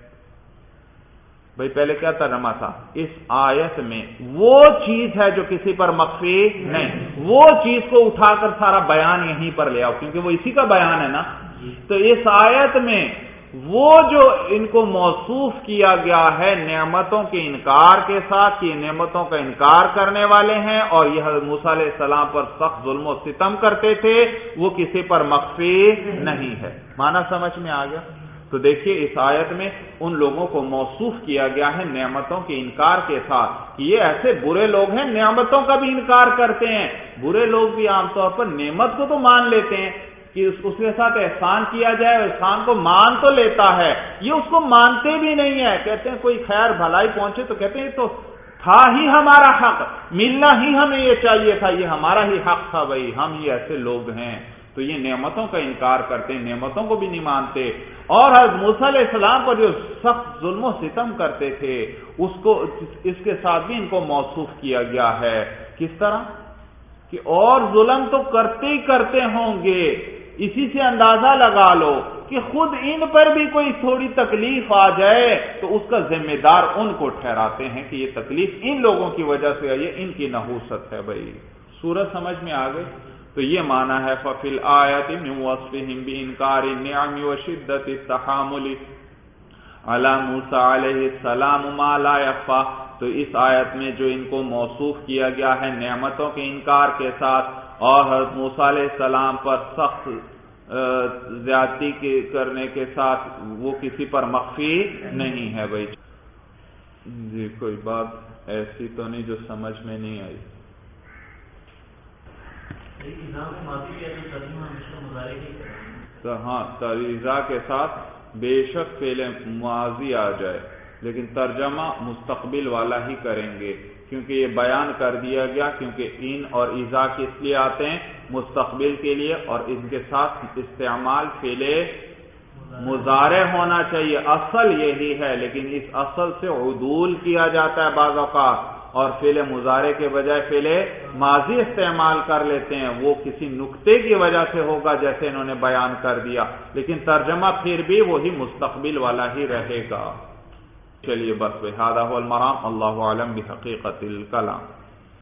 بھائی پہلے کیا ترجمہ تھا؟ اس آیت میں وہ چیز ہے جو کسی پر مخفی نہیں، وہ چیز کو اٹھا کر سارا بیان یہیں پر لے آؤ، کیونکہ وہ اسی کا بیان ہے نا۔ تو اس آیت میں وہ جو ان کو موصوف کیا گیا ہے نعمتوں کے انکار کے ساتھ، یہ نعمتوں کا انکار کرنے والے ہیں اور یہ حضرت موسیٰ علیہ السلام پر سخت ظلم و ستم کرتے تھے، وہ کسی پر مخفی نہیں ہے۔ معنی سمجھ میں آ گیا؟ تو دیکھیے اس آیت میں ان لوگوں کو موصوف کیا گیا ہے نعمتوں کے انکار کے ساتھ، کہ یہ ایسے برے لوگ ہیں نعمتوں کا بھی انکار کرتے ہیں۔ برے لوگ بھی عام طور پر نعمت کو تو مان لیتے ہیں کہ اس کے ساتھ احسان کیا جائے، احسان کو مان تو لیتا ہے، یہ اس کو مانتے بھی نہیں ہے۔ کہتے ہیں کوئی خیر بھلائی پہنچے تو کہتے ہیں تو تھا ہی ہمارا حق، ملنا ہی ہمیں یہ چاہیے تھا، یہ ہمارا ہی حق تھا، بھائی ہم یہ ایسے لوگ ہیں۔ تو یہ نعمتوں کا انکار کرتے ہیں، نعمتوں کو بھی نہیں مانتے، اور حضرت موسیٰ علیہ السلام پر جو سخت ظلم و ستم کرتے تھے اس کو اس کے ساتھ بھی ان کو موصوف کیا گیا ہے۔ کس طرح کہ اور ظلم تو کرتے ہی کرتے ہوں گے، اسی سے اندازہ لگا لو کہ خود ان پر بھی کوئی تھوڑی تکلیف آ جائے تو اس کا ذمہ دار ان کو ٹھہراتے ہیں کہ یہ تکلیف ان لوگوں کی وجہ سے آئی ہے، ان کی نحوست ہے۔ بھائی سورج سمجھ میں آ گئی؟ تو یہ معنی ہے ففی الآیت من وصفہم بانکار النعم وشدت التحامل علی موسیٰ علیہ السلام ما لا یخفی، تو اس آیت میں جو ان کو موصوف کیا گیا ہے نعمتوں کے انکار کے ساتھ اور حضرت موسیٰ علیہ السلام پر سخت زیادتی کرنے کے ساتھ وہ کسی پر مخفی نہیں ہے بھائی. جی کوئی بات ایسی تو نہیں جو سمجھ میں نہیں آئی. ہاں تریزا کے ساتھ بے شک فعل ماضی آ جائے لیکن ترجمہ مستقبل والا ہی کریں گے کیونکہ یہ بیان کر دیا گیا کیونکہ ان اور اذا کس لیے آتے ہیں مستقبل کے لیے اور ان کے ساتھ استعمال فعل مضارع ہونا چاہیے. اصل یہی ہے لیکن اس اصل سے عدول کیا جاتا ہے بعض اوقات اور فعل مضارع کے بجائے فعل ماضی استعمال کر لیتے ہیں. وہ کسی نکتے کی وجہ سے ہوگا جیسے انہوں نے بیان کر دیا لیکن ترجمہ پھر بھی وہی مستقبل والا ہی رہے گا. چلیے بس بہذا هو المرام. اللہ اعلم بحقیقت الکلام.